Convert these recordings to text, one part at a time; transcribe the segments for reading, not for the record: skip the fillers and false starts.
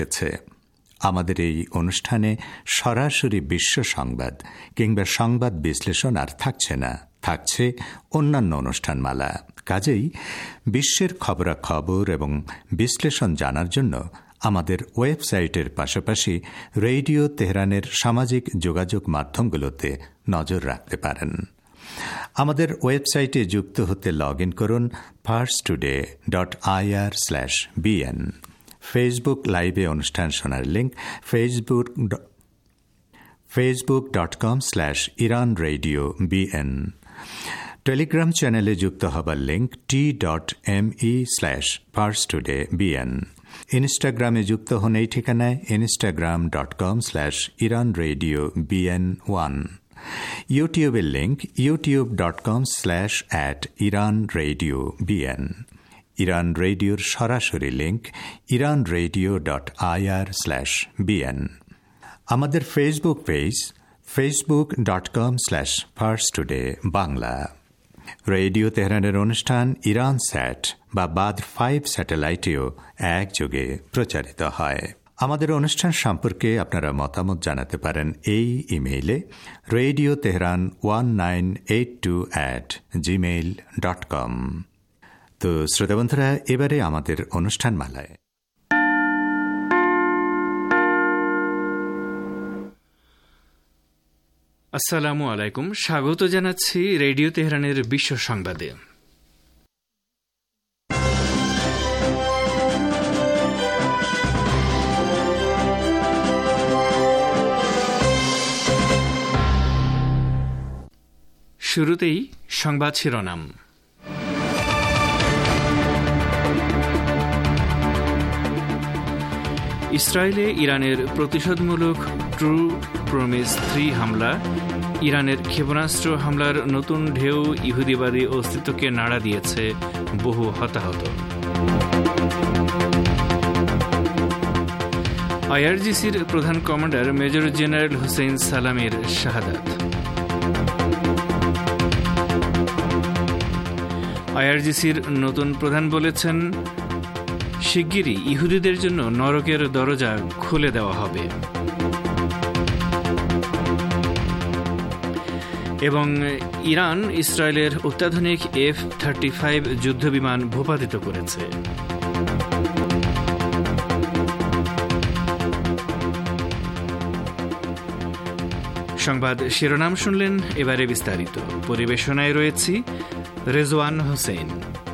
আমাদের এই অনুষ্ঠানে সরাসরি বিশ্ব সংবাদ কিংবা সংবাদ বিশ্লেষণ আর থাকছে না, থাকছে অন্যান্য অনুষ্ঠানমালা। কাজেই বিশ্বের খবরাখবর এবং বিশ্লেষণ জানার জন্য আমাদের ওয়েবসাইটের পাশাপাশি রেডিও তেহরানের সামাজিক যোগাযোগ মাধ্যমগুলোতে নজর রাখতে পারেন। আমাদের ওয়েবসাইটে যুক্ত হতে লগ ইন করুন parstoday.ir/bn। ফেসবুক লাইভে অনুষ্ঠান শোনার লিঙ্ক facebook.com/iranradiobn। টেলিগ্রাম চ্যানেলে যুক্ত হবার লিঙ্ক t.me/parstodaybn। ইনস্টাগ্রামে যুক্ত হন এই ঠিকানায় instagram.com/iranradiobn1। ইউটিউবের লিঙ্ক youtube.com/iranradiobn। ইরান রেডিওর সরাসরি লিঙ্ক iranradio.ir/bn। আমাদের ফেসবুক পেজ facebook.com/parstoday-bangla। রেডিও তেহরানের অনুষ্ঠান ইরান স্যাট বা বাদ্র 5 স্যাটেলাইটেও একযোগে প্রচারিত হয়। আমাদের অনুষ্ঠান সম্পর্কে আপনারা মতামত জানাতে পারেন এই ইমেইলে radioteheran1982@gmail.com। তো শ্রোতা বন্ধুরা, এবারে আমাদের অনুষ্ঠান মালায় আসসালামু আলাইকুম। স্বাগত জানাচ্ছি রেডিও তেহরানের বিশ্ব সংবাদে। শুরুতেই সংবাদ শিরোনাম। ইসরায়েলে ইরানের প্রতিশোধমূলক ট্রু প্রমিস 3 হামলা, ইরানের ক্ষেপণাস্ত্র হামলার নতুন ঢেউ ইহুদিবাদী অস্তিত্বকে নাড়া দিয়েছে, বহু হতাহত। আইআরজিসির প্রধান কমান্ডার মেজর জেনারেল হুসেইন সালামির শাহাদাত। আইআরজিসির নতুন প্রধান বলেছেন, শিগগিরই ইহুদিদের জন্য নরকের দরজা খুলে দেওয়া হবে। এবং ইরান ইসরায়েলের অত্যাধুনিক F-35 যুদ্ধবিমান ভূপাতিত করেছে। সংবাদ শিরোনাম শুনলেন, এবারে বিস্তারিত। পরিবেশনায় রয়েছি রেজওয়ান হোসেন।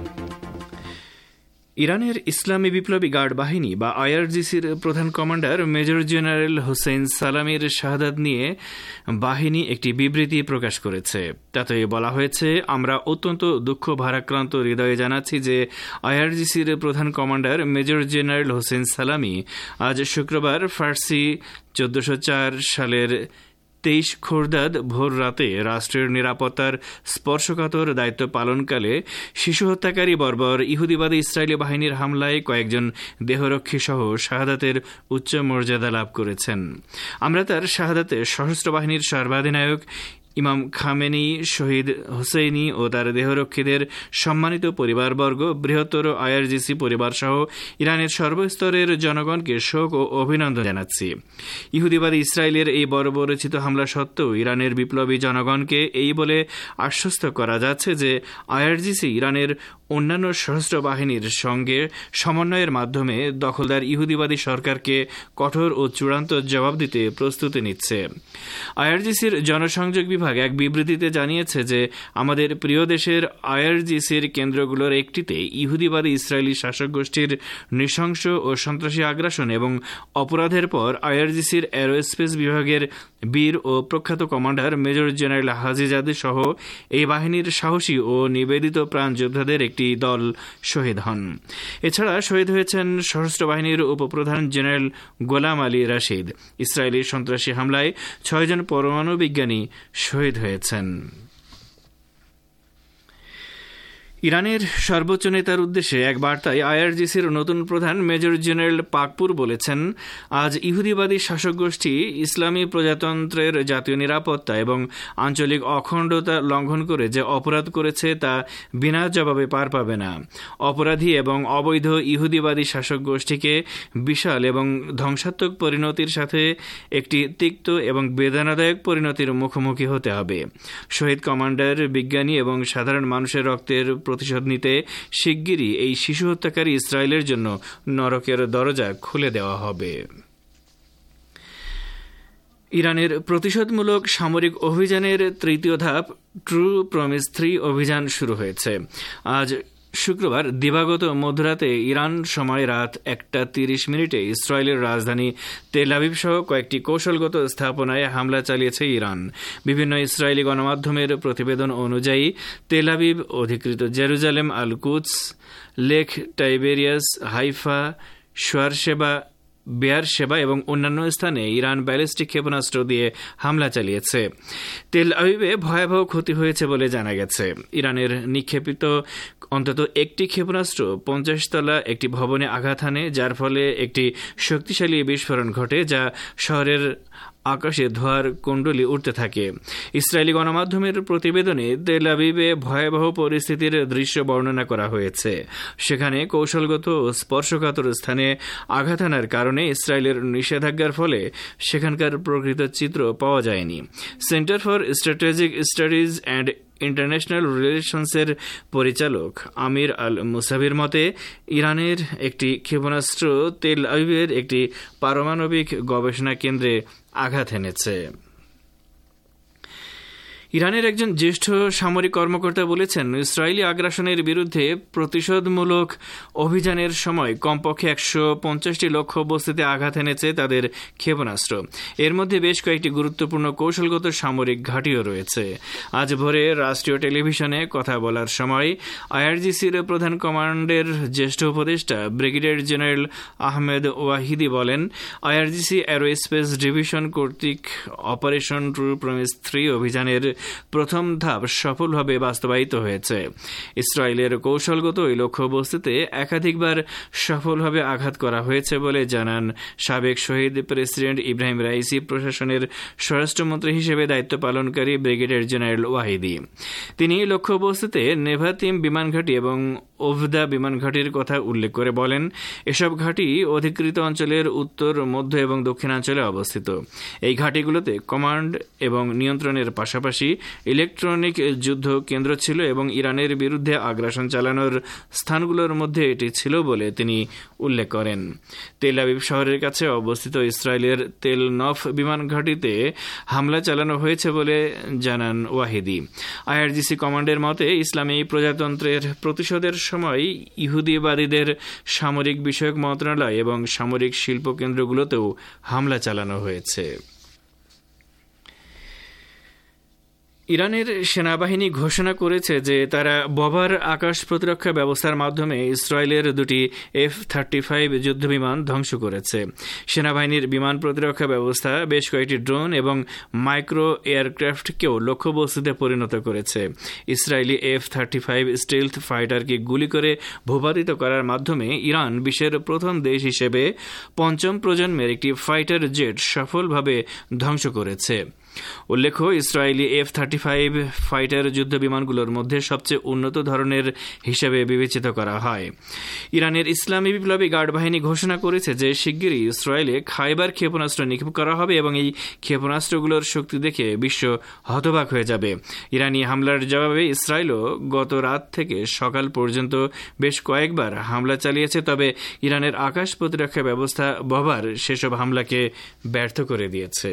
ইরানের ইসলামী বিপ্লবী গার্ড বাহিনী বা আইআরজিসির প্রধান কমান্ডার মেজর জেনারেল হোসেইন সালামির শাহাদাত নিয়ে বাহিনী একটি বিবৃতি প্রকাশ করেছে। তাতে বলা হয়েছে, আমরা অত্যন্ত দুঃখ ভারাক্রান্ত হৃদয়ে জানাচ্ছি যে আইআরজিসির প্রধান কমান্ডার মেজর জেনারেল হোসেইন সালামি আজ শুক্রবার ফার্সি 1404 সালের 23 খোরদাদ ভোর রাতে রাষ্ট্রের নিরাপত্তার স্পর্শকাতর দায়িত্ব পালনকালে শিশু হত্যাকারী বর্বর ইহুদিবাদী ইসরায়েলি বাহিনীর হামলায় কয়েকজন দেহরক্ষী সহ শাহাদাতের উচ্চ মর্যাদা লাভ করেছেন। আমরা তার শাহাদাতে সশস্ত্র বাহিনীর সর্বাধিনায়ক ইমাম খামেনি, শহীদ হুসেইনি ও তার দেহরক্ষীদের সম্মানিত পরিবারবর্গ, বৃহত্তর আইআরজিসি পরিবার সহ ইরানের সর্বস্তরের জনগণকে শোক ও অভিনন্দন জানাচ্ছি। ইহুদিবাদী ইসরায়েলের এই বর্বরচিত হামলা সত্ত্বেও ইরানের বিপ্লবী জনগণকে এই বলে আশ্বস্ত করা যাচ্ছে যে আইআরজিসি ইরানের অন্যান্য সশস্ত্র বাহিনীর সঙ্গে সমন্বয়ের মাধ্যমে দখলদার ইহুদিবাদী সরকারকে কঠোর ও চূড়ান্ত জবাব দিতে প্রস্তুতি নিচ্ছে। আইআরজিসির জনসংযোগ বিভাগ এক বিবৃতিতে জানিয়েছে যে আমাদের প্রিয় দেশের আইআরজিসির কেন্দ্রগুলোর একটিতে ইহুদিবাদী ইসরায়েলি শাসক গোষ্ঠীর নৃশংস ও সন্ত্রাসী আগ্রাসন এবং অপরাধের পর আইআরজিসির এরোস্পেস বিভাগের বীর ও প্রখ্যাত কমান্ডার মেজর জেনারেল হাজিজাদে সহ এই বাহিনীর সাহসী ও নিবেদিত প্রাণ যোদ্ধাদের একটি দল শহীদ হন। এছাড়া শহীদ হয়েছেন সশস্ত্র বাহিনীর উপপ্রধান general Gholam Ali Rashid. Israeli সন্ত্রাসী হামলায় 6 জন পরমাণু বিজ্ঞানী শহীদ হয়েছেন। ইরানের সর্বোচ্চ নেতার উদ্দেশ্যে এক বার্তায় আইআরজিসির নতুন প্রধান মেজর জেনারেল পাকপুর বলেছেন, আজ ইহুদিবাদী শাসক গোষ্ঠী ইসলামী প্রজাতন্ত্রের জাতীয় নিরাপত্তা এবং আঞ্চলিক অখণ্ডতা লঙ্ঘন করে যে অপরাধ করেছে তা বিনা জবাবে পার পাবে না। অপরাধী এবং অবৈধ ইহুদিবাদী শাসক গোষ্ঠীকে বিশাল এবং ধ্বংসাত্মক পরিণতির সাথে একটি তিক্ত এবং বেদনাদায়ক পরিণতির মুখোমুখি হতে হবে। শহীদ কমান্ডার, বিজ্ঞানী এবং সাধারণ মানুষের রক্তের প্রতিশোধ নিতে শিগগিরই এই শিশু হত্যাকারী ইসরায়েলের জন্য নরকের দরজা খুলে দেওয়া হবে। ইরানের প্রতিশোধমূলক সামরিক অভিযানের তৃতীয় ধাপ ট্রু প্রমিস 3 অভিযান শুরু হয়েছে। আজ শুক্রবার দিবাগত মধ্যরাতে ইরান সময় রাত 1:30 ইসরায়েলের রাজধানী তেল আবিব সহ কয়েকটি কৌশলগত স্থাপনায় হামলা চালিয়েছে ইরান। বিভিন্ন ইসরায়েলি গণমাধ্যমের প্রতিবেদন অনুযায়ী তেল আবিব, অধিকৃত Jerusalem, Al Quds, lake Tiberias, Haifa, Beersheba এবং অন্যান্য স্থানে ইরান ব্যালিস্টিক ক্ষেপণাস্ত্র দিয়ে হামলা চালিয়েছে। তেল আবিবে ভয়াবহ ক্ষতি হয়েছে বলে জানা গেছে। ইরানের নিক্ষেপিত অন্তত একটি ক্ষেপণাস্ত্র 50 তলা একটি ভবনে আঘাত হানে, যার ফলে একটি শক্তিশালী বিস্ফোরণ ঘটে, যা শহরের আকাশে ধোঁয়ার কুণ্ডলী উঠতে থাকে। ইসরায়েলি গণমাধ্যমের প্রতিবেদনে তেল আবিবে ভয়াবহ পরিস্থিতির দৃশ্য বর্ণনা করা হয়েছে। সেখানে কৌশলগত ও স্পর্শকাতর স্থানে আঘাত হানার কারণে ইসরায়েলের নিষেধাজ্ঞার ফলে সেখানকার প্রকৃত চিত্র পাওয়া যায়নি। Centre for strategic studies and international রিলেশনসের পরিচালক আমির আল মুসাভির মতে, ইরানের একটি ক্ষেপণাস্ত্র তেল আবিবের একটি পারমাণবিক গবেষণা কেন্দ্রে আঘাত এনেছে। ইরানের একজন জ্যেষ্ঠ সামরিক কর্মকর্তা বলেছেন, ইসরায়েলি আগ্রাসনের বিরুদ্ধে প্রতিশোধমূলক অভিযানের সময় কমপক্ষে 150টি লক্ষ্য বস্তুতে আঘাত এনেছে তাদের ক্ষেপণাস্ত্র। এর মধ্যে বেশ কয়েকটি গুরুত্বপূর্ণ কৌশলগত সামরিক ঘাঁটিও রয়েছে। আজ ভোরে রাষ্ট্রীয় টেলিভিশনে কথা বলার সময় আইআরজিসির প্রধান কমান্ডের জ্যেষ্ঠ উপদেষ্টা ব্রিগেডিয়ার জেনারেল আহমেদ ওয়াহিদি বলেন, আইআরজিসি অ্যারোস্পেস ডিভিশন কর্তৃক অপারেশন ট্রু প্রমিস 3 অভিযানের প্রথম ধাপ সফলভাবে বাস্তবায়িত হয়েছে। ইসরায়েলের কৌশলগত ওই লক্ষ্যবস্তুতে একাধিকবার সফলভাবে আঘাত করা হয়েছে বলে জানান সাবেক শহীদ প্রেসিডেন্ট ইব্রাহিম রাইসি প্রশাসনের স্বরাষ্ট্রমন্ত্রী হিসেবে দায়িত্ব পালনকারী ব্রিগেডিয়ার জেনারেল ওয়াহিদি। তিনি লক্ষ্যবস্তুতে নেভাতিম বিমান ঘাঁটি এবং ওভদা বিমান ঘাঁটির কথা উল্লেখ করে বলেন, এসব ঘাঁটি অধিকৃত অঞ্চলের উত্তর, মধ্য এবং দক্ষিণাঞ্চলে অবস্থিত। এই ঘাঁটিগুলোতে কমান্ড এবং নিয়ন্ত্রণের পাশাপাশি ইলেকট্রনিক যুদ্ধ কেন্দ্র ছিল এবং ইরানের বিরুদ্ধে আগ্রাসন চালানোর স্থানগুলোর মধ্যে এটি ছিল বলে তিনি উল্লেখ করেন। তেল আবিব শহরের কাছে অবস্থিত ইসরায়েলের তেল নফ বিমান ঘাঁটিতে হামলা চালানো হয়েছে বলে জানান ওয়াহিদি। আইআরজিসি কমান্ডের মতে, ইসলামী প্রজাতন্ত্রের প্রতিশোধের সময় ইহুদিবাদীদের সামরিক বিষয়ক মন্ত্রণালয় এবং সামরিক শিল্প কেন্দ্রগুলোতেও হামলা চালানো হয়েছে। ইরানের সেনাবাহিনী ঘোষণা করেছে যে তারা বভার আকাশ প্রতিরক্ষা ব্যবস্থার মাধ্যমে ইসরায়েলের দুটি F-35 যুদ্ধবিমান ধ্বংস করেছে। সেনাবাহিনীর বিমান প্রতিরক্ষা ব্যবস্থা বেশ কয়েকটি ড্রোন এবং মাইক্রো এয়ারক্রাফটকেও লক্ষ্যবস্তুতে পরিণত করেছে। ইসরায়েলি F-35 স্টেলথ ফাইটারকে গুলি করে ভূপাতিত করার মাধ্যমে ইরান বিশ্বের প্রথম দেশ হিসেবে পঞ্চম প্রজন্মের একটি ফাইটার জেট সফলভাবে ধ্বংস করেছে। উল্লেখ্য, ইসরায়েলি F-35 ফাইটার যুদ্ধ বিমানগুলোর মধ্যে সবচেয়ে উন্নত ধরনের হিসেবে বিবেচিত করা হয়। ইরানের ইসলামী বিপ্লবী গার্ড বাহিনী ঘোষণা করেছে যে শিগগিরই ইসরায়েলে খাইবার ক্ষেপণাস্ত্র নিক্ষেপ করা হবে এবং এই ক্ষেপণাস্ত্রগুলোর শক্তি দেখে বিশ্ব হতবাক হয়ে যাবে। ইরানি হামলার জবাবে ইসরায়েলও গত রাত থেকে সকাল পর্যন্ত বেশ কয়েকবার হামলা চালিয়েছে, তবে ইরানের আকাশ প্রতিরক্ষা ব্যবস্থা বভার সেসব হামলাকে ব্যর্থ করে দিয়েছে।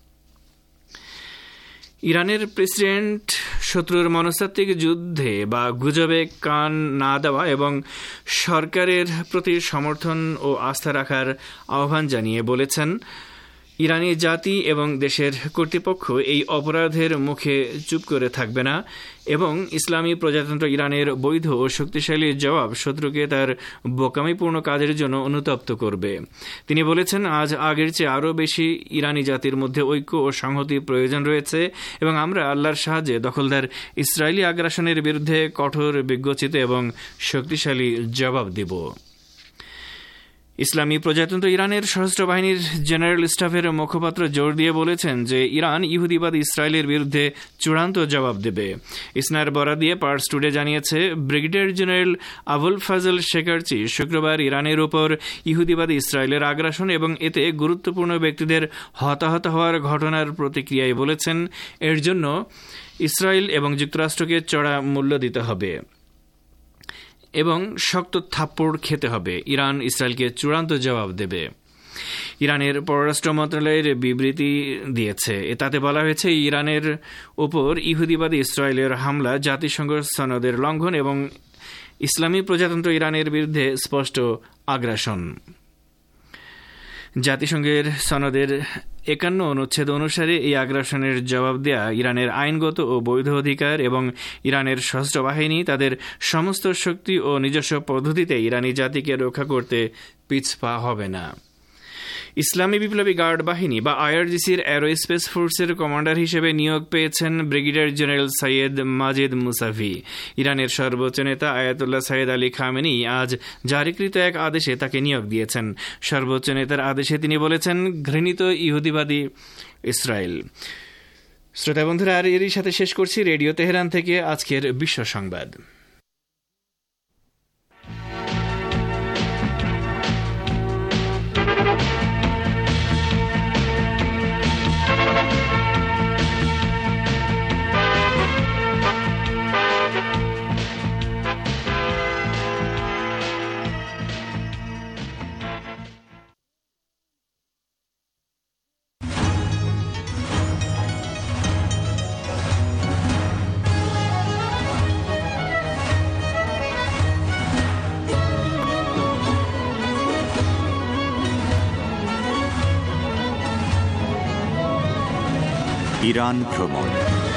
ইরানের প্রেসিডেন্ট শত্রুর মনস্তাত্ত্বিক যুদ্ধে বা গুজবে কান না দেওয়া এবং সরকারের প্রতি সমর্থন ও আস্থা রাখার আহ্বান জানিয়ে বলেছেন, ইরানি জাতি এবং দেশের কর্তৃপক্ষ এই অপরাধের মুখে চুপ করে থাকবে না এবং ইসলামী প্রজাতন্ত্র ইরানের বৈধ ও শক্তিশালী জবাব শত্রুকে তার বোকামিপূর্ণ কাজের জন্য অনুতপ্ত করবে। তিনি বলেছেন, আজ আগের চেয়ে আরও বেশি ইরানি জাতির মধ্যে ঐক্য ও সংহতি প্রয়োজন রয়েছে এবং আমরা আল্লাহর সাহায্যে দখলদার ইসরায়েলি আগ্রাসনের বিরুদ্ধে কঠোর, বিজ্ঞচিত এবং শক্তিশালী জবাব দেব। ইসলামী প্রজাতন্ত্র ইরানের সশস্ত্র বাহিনীর জেনারেল স্টাফের মুখপাত্র জোর দিয়ে বলেছেন যে ইরান ইহুদিবাদ ইসরায়েলের বিরুদ্ধে চূড়ান্ত জবাব দেবে। ইসনার বরাত দিয়ে পার্স টুডে জানিয়েছে, brigadier general Abolfazl Shekarchi শুক্রবার ইরানের উপর ইহুদিবাদ ইসরায়েলের আগ্রাসন এবং এতে গুরুত্বপূর্ণ ব্যক্তিদের হতাহত হওয়ার ঘটনার প্রতিক্রিয়ায় বলেছেন, এর জন্য ইসরায়েল এবং যুক্তরাষ্ট্রকে চড়া মূল্য দিতে হবে এবং শক্ত থাপ্পড় খেতে হবে। ইরান ইসরায়েলকে চূড়ান্ত জবাব দেবে। ইরানের পররাষ্ট্র মন্ত্রণালয়ের বিবৃতি দিয়েছে, তাতে বলা হয়েছে, ইরানের উপর ইহুদিবাদী ইসরায়েলের হামলা জাতিসংঘ সনদের লঙ্ঘন এবং ইসলামী প্রজাতন্ত্র ইরানের বিরুদ্ধে স্পষ্ট আগ্রাসন। জাতিসংঘের সনদের ৫১ অনুচ্ছেদ অনুসারে এই আগ্রাসনের জবাব দেয়া ইরানের আইনগত ও বৈধ অধিকার এবং ইরানের সশস্ত্র বাহিনী তাদের সমস্ত শক্তি ও নিজস্ব পদ্ধতিতে ইরানি জাতিকে রক্ষা করতে পিছপা হবে না। ইসলামী বিপ্লবী গার্ড বাহিনী বা আইআরজিসির অ্যারোস্পেস ফোর্সের কমান্ডার হিসেবে নিয়োগ পেয়েছেন brigadier general Seyed Majid Mousavi. ইরানের সর্বোচ্চ নেতা আয়াতুল্লাহ সাইয়েদ আলী খামেনি আজ জারিকৃত এক আদেশে তাকে নিয়োগ দিয়েছেন। সর্বোচ্চ নেতার আদেশে তিনি বলেছেন, ঘৃণিত ইহুদিবাদী ইসরায়েল। শ্রোতা বন্ধুরা, আর এরই সাথে শেষ করছি রেডিও তেহরান থেকে আজকের বিশ্ব সংবাদ। ইরান ভ্রমণ।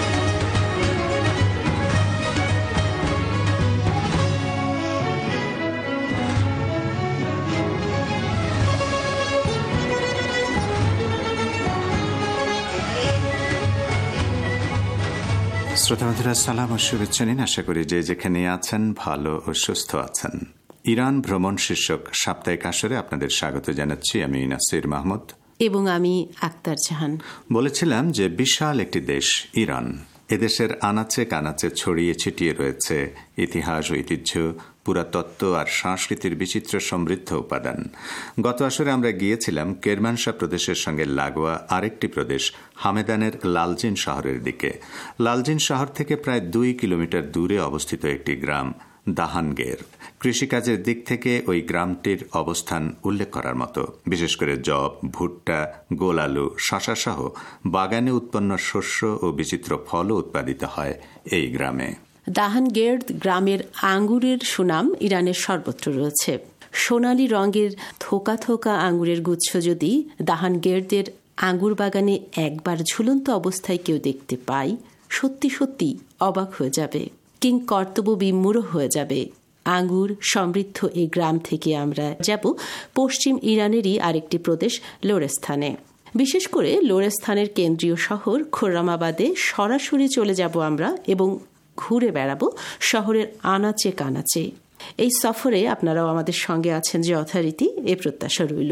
শ্রোতাবন্ধুরা, সালাম ও শুভেচ্ছা নিন। আশা করি যে যেখানে আছেন ভালো ও সুস্থ আছেন। ইরান ভ্রমণ শীর্ষক সাপ্তাহিক আসরে আপনাদের স্বাগত জানাচ্ছি। আমি নাসির মাহমুদ এবং আমি আক্তার জাহান। বলেছিলাম যে বিশাল একটি দেশ ইরান। এদেশের আনাচে কানাচে ছড়িয়ে ছিটিয়ে রয়েছে ইতিহাস, ঐতিহ্য, পুরাতত্ত্ব আর সংস্কৃতির বিচিত্র সমৃদ্ধ উপাদান। গত আসরে আমরা গিয়েছিলাম কেরমানশাহ প্রদেশের সঙ্গে লাগোয়া আরেকটি প্রদেশ হামেদানের লালজিন শহরের দিকে। লালজিন শহর থেকে প্রায় ২ কিলোমিটার দূরে অবস্থিত একটি গ্রাম দাহানগের। কৃষিকাজের দিক থেকে ওই গ্রামটির অবস্থান উল্লেখ করার মতো। বিশেষ করে যব, ভুট্টা, গোল আলু, শশা সহ বাগানে উৎপন্ন শস্য ও বিচিত্র ফলও উৎপাদিত হয় এই গ্রামে। দাহানগের গ্রামের আঙ্গুরের সুনাম ইরানের সর্বত্র রয়েছে। সোনালী রঙের থোকা থোকা আঙ্গুরের গুচ্ছ যদি দাহানগেরদের আঙ্গুর বাগানে একবার ঝুলন্ত অবস্থায় কেউ দেখতে পায়, সত্যি সত্যি অবাক হয়ে যাবে, কিং কর্তব্য বিমূঢ় হয়ে যাবে। আঙ্গুর সমৃদ্ধ এই গ্রাম থেকে আমরা যাব পশ্চিম ইরানেরই আরেকটি প্রদেশ লোরেস্থানে। বিশেষ করে লোরেস্থানের কেন্দ্রীয় শহর খোর্রামাবাদে সরাসরি চলে যাব আমরা এবং ঘুরে বেড়াবো শহরের আনাচে কানাচে। এই সফরে আপনারাও আমাদের সঙ্গে আছেন যে যথারীতি এ প্রত্যাশা রইল।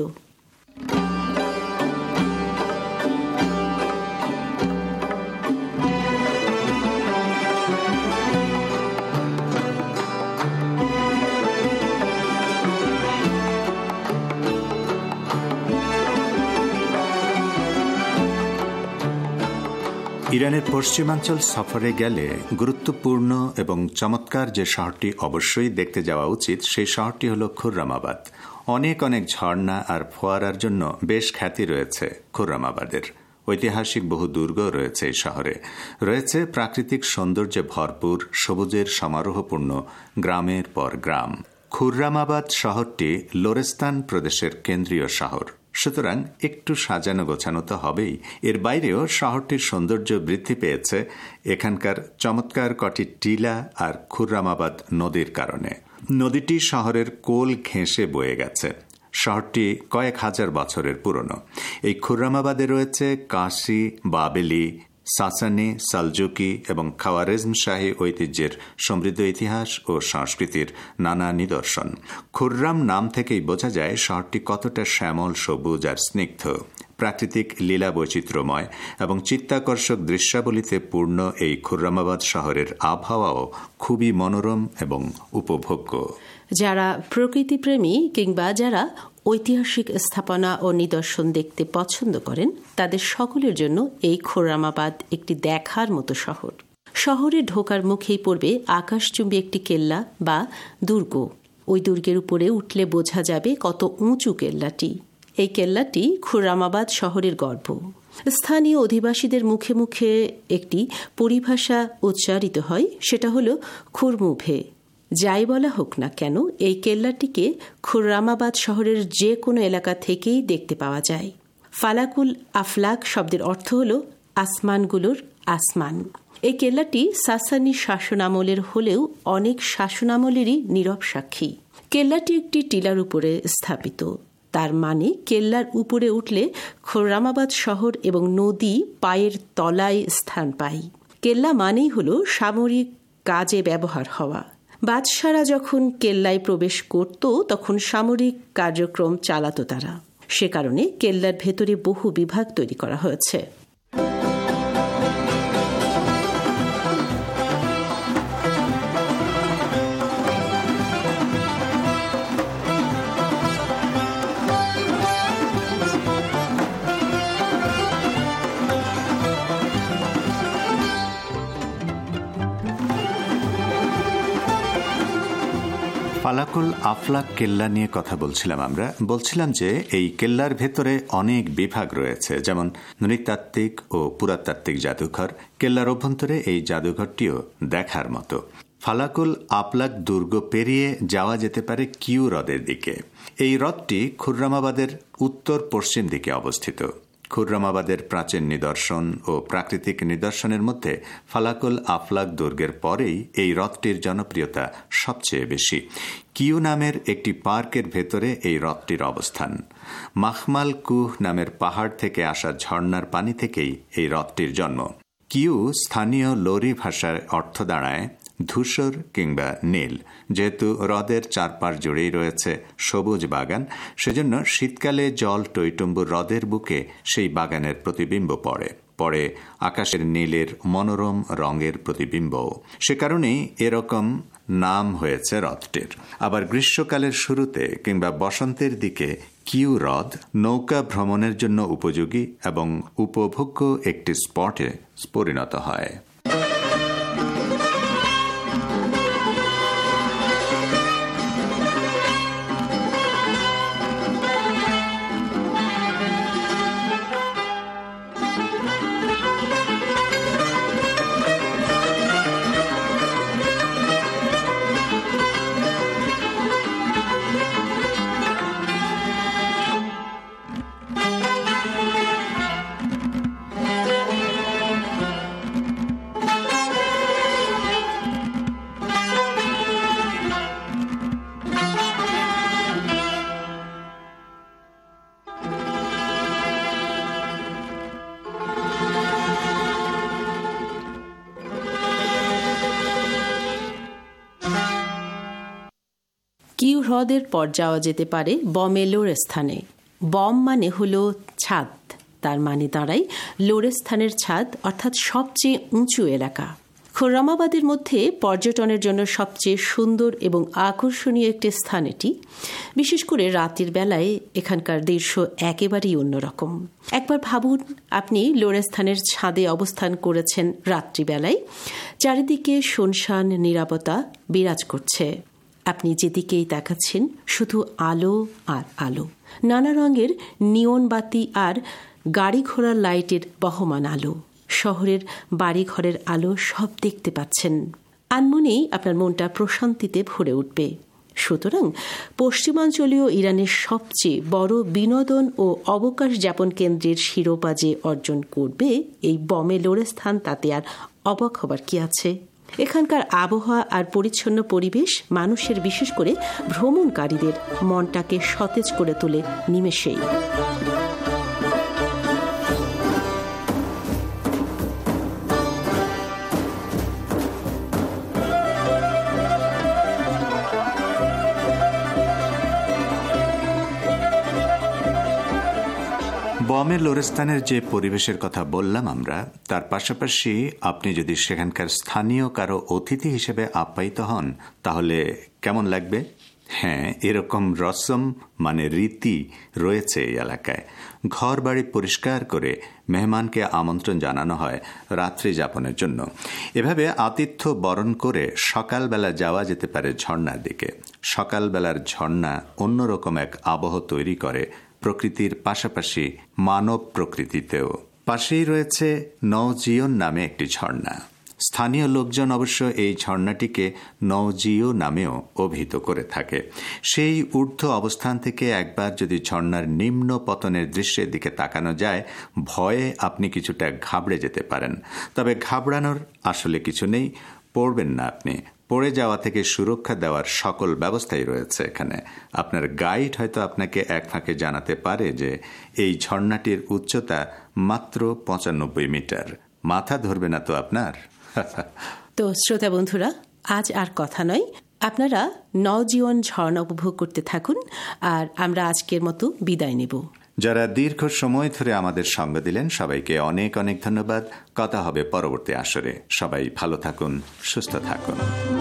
ইরানের পশ্চিমাঞ্চল সফরে গেলে গুরুত্বপূর্ণ এবং চমৎকার যে শহরটি অবশ্যই দেখতে যাওয়া উচিত, সেই শহরটি হল খুররামাবাদ। অনেক অনেক ঝর্ণা আর ফোয়ারার জন্য বেশ খ্যাতি রয়েছে খুররামাবাদের। ঐতিহাসিক বহু দুর্গ রয়েছে এই শহরে। রয়েছে প্রাকৃতিক সৌন্দর্যে ভরপুর সবুজের সমারোহপূর্ণ গ্রামের পর গ্রাম। খুররামাবাদ শহরটি লোরেস্তান প্রদেশের কেন্দ্রীয় শহর। সুতরাং একটু সাজানো গোছানো তো হবেই। এর বাইরেও শহরটির সৌন্দর্য বৃদ্ধি পেয়েছে এখানকার চমৎকার কটি টিলা আর খুররামাবাদ নদীর কারণে। নদীটি শহরের কোল ঘেঁষে বয়ে গেছে। শহরটি কয়েক হাজার বছরের পুরনো। এই খুররামাবাদে রয়েছে কাশি, বাবেলি, সাসানি, সালজুকি এবং খাওয়ারেজম শাহী ঐতিহ্যের সমৃদ্ধ ইতিহাস ও সংস্কৃতির নানা নিদর্শন। খুররাম নাম থেকেই বোঝা যায় শহরটি কতটা শ্যামল, সবুজ আর স্নিগ্ধ। প্রাকৃতিক লীলা বৈচিত্র্যময় এবং চিত্তাকর্ষক দৃশ্যাবলিতে পূর্ণ এই খুররামাবাদ শহরের আবহাওয়াও খুবই মনোরম এবং উপভোগ্য। যারা প্রকৃতিপ্রেমী কিংবা যারা ঐতিহাসিক স্থাপনা ও নিদর্শন দেখতে পছন্দ করেন, তাদের সকলের জন্য এই খুররামাবাদ একটি দেখার মতো শহর। শহরে ঢোকার মুখেই পড়বে আকাশচুম্বী একটি কেল্লা বা দুর্গ। ওই দুর্গের উপরে উঠলে বোঝা যাবে কত উঁচু কেল্লাটি। এই কেল্লাটি খুররামাবাদ শহরের গর্ব। স্থানীয় অধিবাসীদের মুখে মুখে একটি পরিভাষা উচ্চারিত হয়, সেটা হলো খুরমুভে। যাই বলা হোক না কেন, এই কেল্লাটিকে খুররামাবাদ শহরের যে কোনো এলাকা থেকেই দেখতে পাওয়া যায়। ফালাকুল আফলাক শব্দের অর্থ হল আসমানগুলোর আসমান। এই কেল্লাটি সাসানি শাসনামলের হলেও অনেক শাসনামলেরই নীরব সাক্ষী। কেল্লাটি একটি টিলার উপরে স্থাপিত। তার মানে কেল্লার উপরে উঠলে খুররামাবাদ শহর এবং নদী পায়ের তলায় স্থান পায়। কেল্লা মানেই হল সামরিক কাজে ব্যবহার হওয়া। বাদশারা যখন কেল্লায় প্রবেশ করত তখন সামরিক কার্যক্রম চালাতো তারা। সে কারণে কেল্লার ভেতরে বহু বিভাগ তৈরি করা হয়েছে। ফালাকুল আফলাক কেল্লা নিয়ে কথা বলছিলাম আমরা। বলছিলাম যে এই কেল্লার ভেতরে অনেক বিভাগ রয়েছে, যেমন নৃতাত্ত্বিক ও পুরাতাত্ত্বিক জাদুঘর। কেল্লার অভ্যন্তরে এই জাদুঘরটিও দেখার মতো। ফালাকুল আফলাক দুর্গ পেরিয়ে যাওয়া যেতে পারে কিউ হ্রদের দিকে। এই হ্রদটি খুররামাবাদের উত্তর পশ্চিম দিকে অবস্থিত। খুররামাবাদের প্রাচীন নিদর্শন ও প্রাকৃতিক নিদর্শনের মধ্যে ফালাকুল আফলাক দুর্গের পরেই এই হ্রদটির জনপ্রিয়তা সবচেয়ে বেশি। কিউ নামের একটি পার্কের ভেতরে এই হ্রদটির অবস্থান। মাখমাল কুহ নামের পাহাড় থেকে আসা ঝর্ণার পানি থেকেই এই হ্রদটির জন্ম। কিউ স্থানীয় লোরি ভাষার অর্থ দাঁড়ায় ধূসর কিংবা নীল। যেহেতু হ্রদের চারপাশ জুড়েই রয়েছে সবুজ বাগান, সেজন্য শীতকালে জল টইটুম্বুর হ্রদের বুকে সেই বাগানের প্রতিবিম্ব পড়ে আকাশের নীলের মনোরম রঙের প্রতিবিম্ব। সে কারণেই এরকম নাম হয়েছে হ্রদটির। আবার গ্রীষ্মকালের শুরুতে কিংবা বসন্তের দিকে কিউ হ্রদ নৌকা ভ্রমণের জন্য উপযোগী এবং উপভোগ্য একটি স্পটে পরিণত হয়। কিউ হ্রদের পর যাওয়া যেতে পারে বমে লোরেস্থানে। বম মানে হলো ছাদ, তার মানে দাঁড়ায় লোরেস্থানের ছাদ, অর্থাৎ সবচেয়ে উঁচু এলাকা। খুররামাবাদের মধ্যে পর্যটনের জন্য সবচেয়ে সুন্দর এবং আকর্ষণীয় একটি স্থান এটি। বিশেষ করে রাতের বেলায় এখানকার দৃশ্য একেবারেই অন্যরকম। একবার ভাবুন, আপনি লোরেস্থানের ছাদে অবস্থান করেছেন রাত্রিবেলায়। চারিদিকে শুনশান নীরবতা বিরাজ করছে। আপনি যেদিকেই তাকাচ্ছেন শুধু আলো আর আলো, নানা রঙের নিয়ন বাতি আর গাড়ি ঘোড়ার লাইটের বহমান আলো। শহরের বাড়িঘরের আলো সব দেখতে পাচ্ছেন। আনমনেই আপনার মনটা প্রশান্তিতে ভরে উঠবে। সুতরাং পশ্চিমাঞ্চলীয় ইরানের সবচেয়ে বড় বিনোদন ও অবকাশ যাপন কেন্দ্রের শিরোপা যে অর্জন করবে এই বমে লোরেস্তান, তাতে আর অবাক হবার কি আছে। এখানকার আবহাওয়া আর পরিচ্ছন্ন পরিবেশ মানুষের, বিশেষ করে ভ্রমণকারীদের মনটাকে সতেজ করে তোলে নিমেষেই। বমে লোরেস্তানের যে পরিবেশের কথা বললাম আমরা, তার পাশাপাশি আপনি যদি সেখানকার স্থানীয় কারো অতিথি হিসেবে আপ্যায়িত হন তাহলে কেমন লাগবে? হ্যাঁ, এরকম রসম মানে রীতি রয়েছে এই এলাকায়। ঘর বাড়ি পরিষ্কার করে মেহমানকে আমন্ত্রণ জানানো হয় রাত্রি যাপনের জন্য। এভাবে আতিথ্য বরণ করে সকালবেলা যাওয়া যেতে পারে ঝর্ণার দিকে। সকালবেলার ঝর্ণা অন্যরকম এক আবহ তৈরি করে প্রকৃতির পাশাপাশি মানব প্রকৃতিতেও। পাশেই রয়েছে নওজিয়ন নামে একটি ঝর্ণা। স্থানীয় লোকজন অবশ্য এই ঝর্ণাটিকে নওজিও নামেও অভিহিত করে থাকে। সেই ঊর্ধ্ব অবস্থান থেকে একবার যদি ঝর্ণার নিম্ন পতনের দৃশ্যের দিকে তাকানো যায়, ভয়ে আপনি কিছুটা ঘাবড়ে যেতে পারেন। তবে ঘাবড়ানোর আসলে কিছু নেই, পড়বেন না আপনি। পড়ে যাওয়া থেকে সুরক্ষা দেওয়ার সকল ব্যবস্থাই রয়েছে এখানে। আপনার গাইড হয়তো আপনাকে এক ফাঁকে জানাতে পারে যে এই ঝর্ণাটির উচ্চতা মাত্র 95 মিটার। মাথা ধরবে না তো আপনার? তো শ্রোতা বন্ধুরা, আজ আর কথা নয়, আপনারা নওজিয়ন ঝর্ণা উপভোগ করতে থাকুন, আর আমরা আজকের মতো বিদায় নেব। যারা দীর্ঘ সময় ধরে আমাদের সঙ্গ দিলেন সবাইকে অনেক অনেক ধন্যবাদ। কথা হবে পরবর্তী আসরে। সবাই ভালো থাকুন, সুস্থ থাকুন।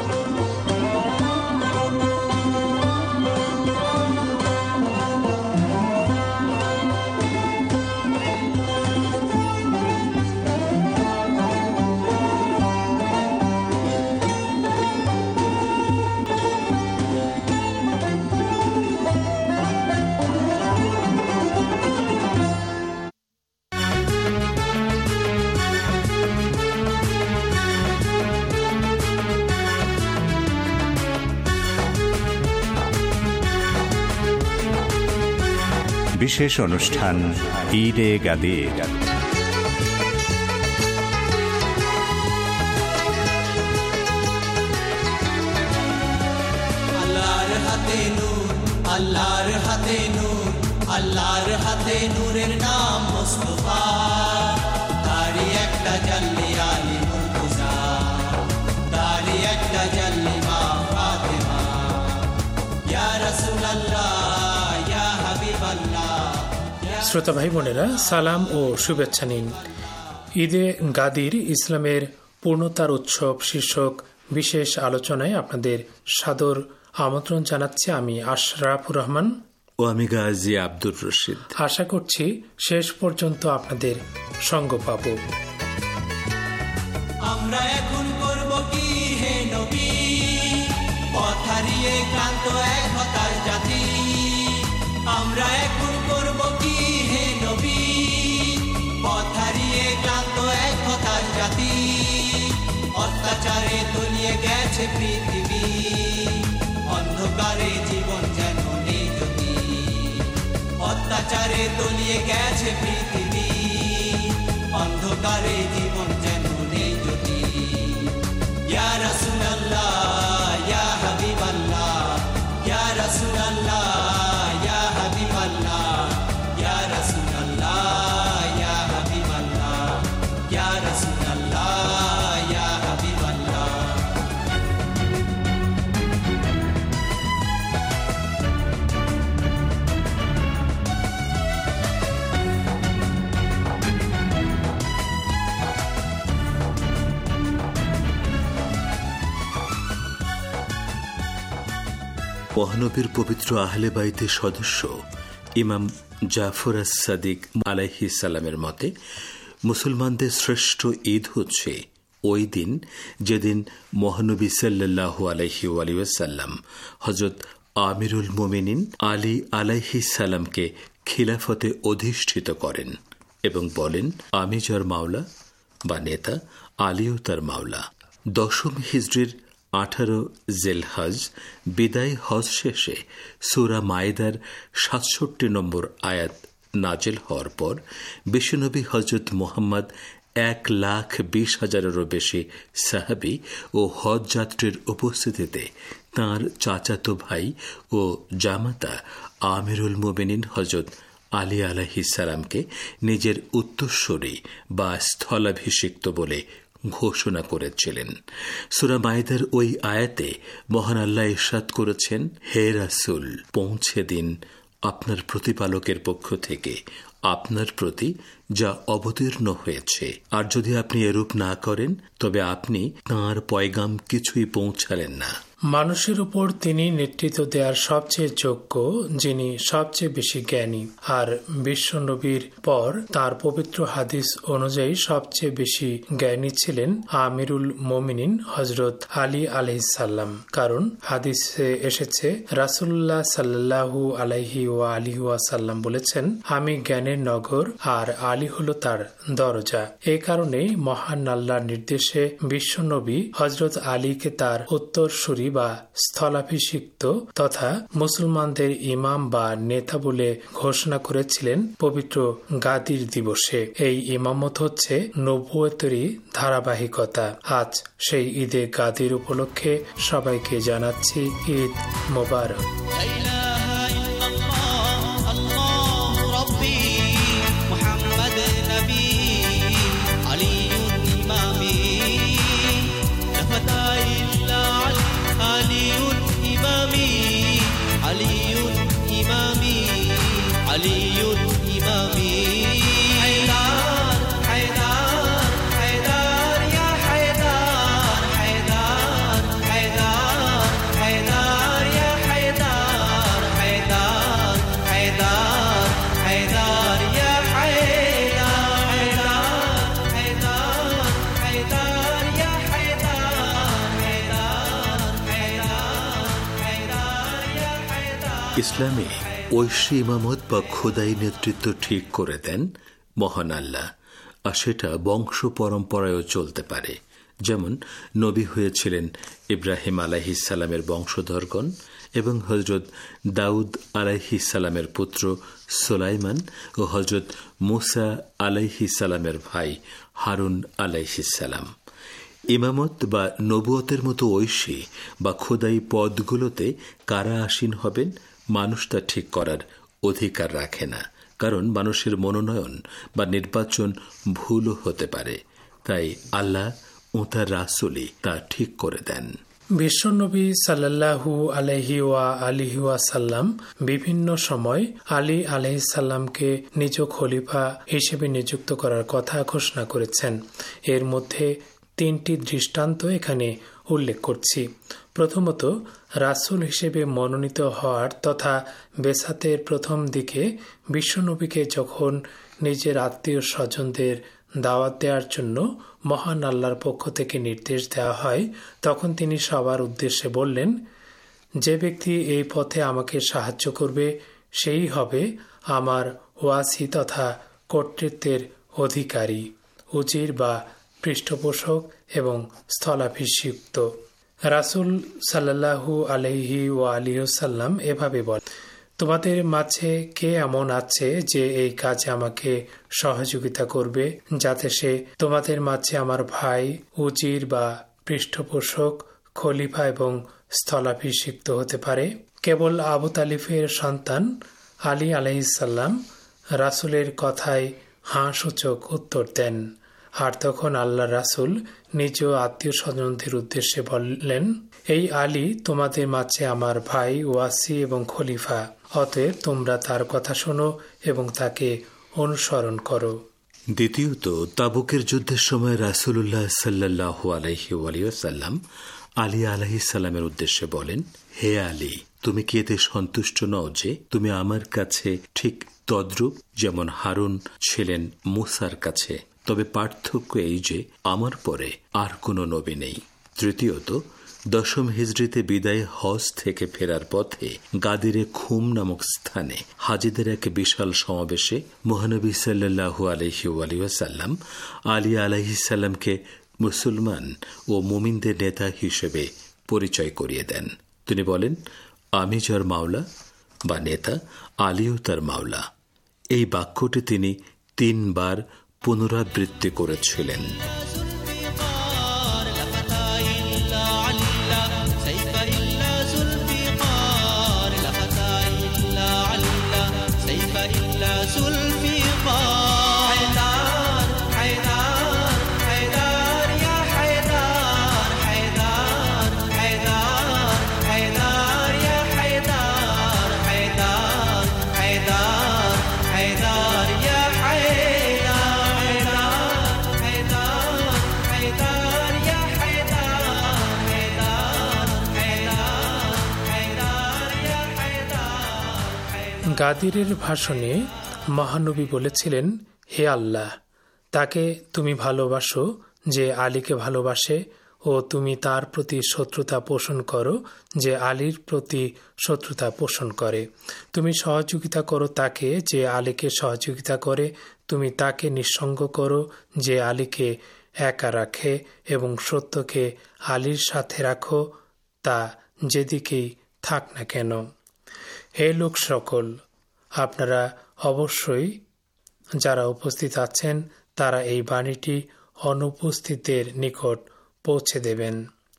বিশেষ অনুষ্ঠান ঈদে গাদির। আল্লাহর হাতে নূর, আল্লাহর হাতে নূর, আল্লাহর হাতে নূরের নাম মুস্তাফা। তারি একটা জাল্লি আলী মুর্তজা, তারি একটা জাল্লি মা ফাতেমা। ইয়া রাসূলুল্লাহ, ইয়া হাবিবাল্লাহ। শ্রোতা ভাই বোনেরা, সালাম ও শুভেচ্ছা নিন। ঈদে গাদির ইসলামের পূর্ণতার উৎসব শীর্ষক বিশেষ আলোচনায় আপনাদের সাদর আমন্ত্রণ জানাচ্ছি আমি আশরাফুর রহমান ও আমি গাজী আব্দুর রশিদ। আশা করছি শেষ পর্যন্ত আপনাদের সঙ্গ পাব। আমরা এখন করব কি হে নবী, পথ হারিয়ে ক্লান্ত এক হতাশ জাতি। আমরা এখন করব কি হে নবী, পথ হারিয়ে ক্লান্ত এক হতাশ জাতি। অত্যাচারে তলিয়ে গেছে পৃথিবী, অন্ধকারে জীবন যেন নেই জ্যোতি। অত্যাচারে তলিয়ে গেছে পৃথিবী, অন্ধকারে জীবন যেন নেই জ্যোতি। ইয়া রাসূলুল্লাহ, ইয়া হাবিবাল্লাহ, ইয়া রাসূলুল্লাহ, ইয়া হাবিবাল্লাহ, ইয়া রাসূলুল্লাহ, ইয়া হাবিবাল্লাহ, ইয়া রাসূলুল্লাহ, ইয়া হাবিবাল্লাহ। মহানবীর পবিত্র আহলে বাইতের সদস্য ইমাম জাফর আস-সাদিক আলাইহিস সালামের মতে মুসলমানদের শ্রেষ্ঠ ঈদ হচ্ছে ওই দিন যেদিন মহানবী সাল্লাল্লাহু আলাইহি ওয়াসাল্লাম হযরত আমিরুল মুমিনিন আলী আলাইহিস সালামকে খিলাফতে অধিষ্ঠিত করেন এবং বলেন, আমি যার মাওলা বা নেতা, আলীও তার মাওলা। 10 হিজরির 18 জিলহজ বিদায় হজ শেষে সূরা মায়েদার 67 নম্বর আয়াত নাজিল হওয়ার পর বিশ্বনবী হযরত মুহাম্মদ 1,20,000-এরও বেশি সাহাবী ও হজ যাত্রীর উপস্থিতিতে তাঁর চাচাতো ভাই ও জামাতা আমিরুল মুমিনিন হযরত আলী আলাইহিস সালামকে নিজের উত্তরসূরি বা স্থলাভিষিক্ত বলে ঘোষণা করেছিলেন। সূরা মায়েদার ওই আয়াতে মহান আল্লাহ ইরশাদ করেছেন, হে রাসূল, পৌঁছে দিন আপনার প্রতিপালকের পক্ষ থেকে আপনার প্রতি যা অবতীর্ণ হয়েছে, আর যদি আপনি এরূপ না করেন তবে আপনি তাঁর পয়গাম কিছুই পৌঁছালেন না। মানুষের উপর তিনি নেতৃত্ব দেওয়ার সবচেয়ে যোগ্য, যিনি সবচেয়ে বেশি জ্ঞানী, আর বিশ্ব নবীর পর তার পবিত্র হাদিস অনুযায়ী সবচেয়ে বেশি জ্ঞানী ছিলেন আমিরুল মুমিনিন হযরত আলী আলাইহিস সালাম। কারণ হাদিসে এসেছে, রাসূলুল্লাহ সাল্লাল্লাহু আলাইহি ওয়া আলিহি ওয়াসাল্লাম বলেছেন, আমি জ্ঞানের নগর আর আলী হলো তার দরজা। এই কারণেই মহান আল্লাহর নির্দেশে বিশ্ব নবী হযরত আলীকে তার উত্তরসূরি বা স্থলাভিষিক্ত তথা মুসলমানদের ইমাম বা নেতা বলে ঘোষণা করেছিলেন পবিত্র গাদির দিবসে। এই ইমামত হচ্ছে নবুয়তেরই ধারাবাহিকতা। আজ সেই ঈদে গাদির উপলক্ষে সবাইকে জানাচ্ছি ঈদ মোবারক। ইসলামে ঐশী ইমামত বা খোদাই নেতৃত্ব ঠিক করে দেন মহান আল্লাহ, আর সেটা বংশ পরম্পরায়ও চলতে পারে। যেমন নবী হয়েছিলেন ইব্রাহিম আলাইহিস সালামের বংশধরগণ এবং হযরত দাউদ আলাইহিস সালামের পুত্র সুলাইমান ও হযরত মুসা আলাইহিস সালামের ভাই হারুন আলাইহিস সালাম। ইমামত বা নবুয়তের মতো ঐশী বা খোদাই পদগুলোতে কারা আসীন হবেন মানুষ তা ঠিক করার অধিকার রাখে না, কারণ মানুষের মনোনয়ন বা নির্বাচন ভুলও হতে পারে। তাই আল্লাহ ও তার রাসূলই তা ঠিক করে দেন। বিশ্বনবী সাল্লাল্লাহু আলাইহি ওয়া আলিহি ওয়াসাল্লাম বিভিন্ন সময় আলী আলাইহিস সালামকে নিজ খলিফা হিসেবে নিযুক্ত করার কথা ঘোষণা করেছেন। এর মধ্যে 3টি দৃষ্টান্ত এখানে উল্লেখ করছি। প্রথমত, রাসূল হিসেবে মনোনীত হওয়ার তথা বেসাতের প্রথম দিকে বিশ্বনবীকে যখন নিজের আত্মীয় স্বজনদের দাওয়াত দেওয়ার জন্য মহান আল্লাহর পক্ষ থেকে নির্দেশ দেওয়া হয়, তখন তিনি সবার উদ্দেশ্যে বললেন, যে ব্যক্তি এই পথে আমাকে সাহায্য করবে সেই হবে আমার ওয়াসি তথা কর্তৃত্বের অধিকারী, উজির বা পৃষ্ঠপোষক এবং স্থলাভিষিক্ত। রাসূল সাল্লাল্লাহু আলাইহি ওয়া আলিহি ওয়াসাল্লাম এভাবে বলেন, তোমাদের মাঝে কে এমন আছে যে এই কাজে আমাকে সহযোগিতা করবে, যাতে সে তোমাদের মাঝে আমার ভাই, উজির বা পৃষ্ঠপোষক, খলিফা এবং স্থলাভিষিক্ত হতে পারে? কেবল আবু তালিফের সন্তান আলী আলাইহিস সালাম রাসূলের কথায় হাঁ সূচক উত্তর দেন। আর তখন আল্লাহ রাসূল নিজ আত্মীয় স্বজনদের উদ্দেশ্যে বললেন, এই আলী তোমাদের মাঝে আমার ভাই, ওয়াসি এবং খলিফা, অতএব তোমরা তার কথা শোনো এবং তাকে অনুসরণ করো। দ্বিতীয়ত, তাবুকের যুদ্ধের সময় রাসূলুল্লাহ সাল্লাল্লাহু আলাইহি ওয়াসাল্লাম আলী আলাইহিস সালামের উদ্দেশ্যে বলেন, হে আলী, তুমি কি এতে সন্তুষ্ট নও যে তুমি আমার কাছে ঠিক তদ্রূপ যেমন হারুন ছিলেন মুসার কাছে? তবে পার্থক্য এই যে আমার পরে আর কোনো নবী নেই। তৃতীয়ত, 10ম হিজরিতে বিদায় হজ থেকে ফেরার পথে গাদিরে খুম নামক স্থানে হাজিদের এক বিশাল সমাবেশে মহানবী সাল্লাল্লাহু আলাইহি ওয়াসাল্লাম আলী আলাইহিস সালামকে মুসলমান ও মুমিনদের নেতা হিসেবে পরিচয় করিয়ে দেন। তিনি বলেন, আমি যার মাওলা বা নেতা, আলীও তার মাওলা। এই বাক্যটি তিনি 3 বার পুনরাবৃত্তি করেছিলেন। গাদিরের ভাষণে মহানবী বলেছিলেন, হে আল্লাহ, তাকে তুমি ভালোবাসো যে আলীকে ভালোবাসে, ও তুমি তার প্রতি শত্রুতা পোষণ করো যে আলীর প্রতি শত্রুতা পোষণ করে। তুমি সহযোগিতা করো তাকে যে আলীকে সহযোগিতা করে। তুমি তাকে নিঃসঙ্গ করো যে আলীকে একা রাখে, এবং সত্যকে আলীর সাথে রাখো, তা যেদিকেই থাক না কেন। হে লোক সকল, আপনারা অবশ্যই যারা উপস্থিত আছেন তারা এই বাণীটি অনুপস্থিতদের নিকট পৌঁছে দেবেন।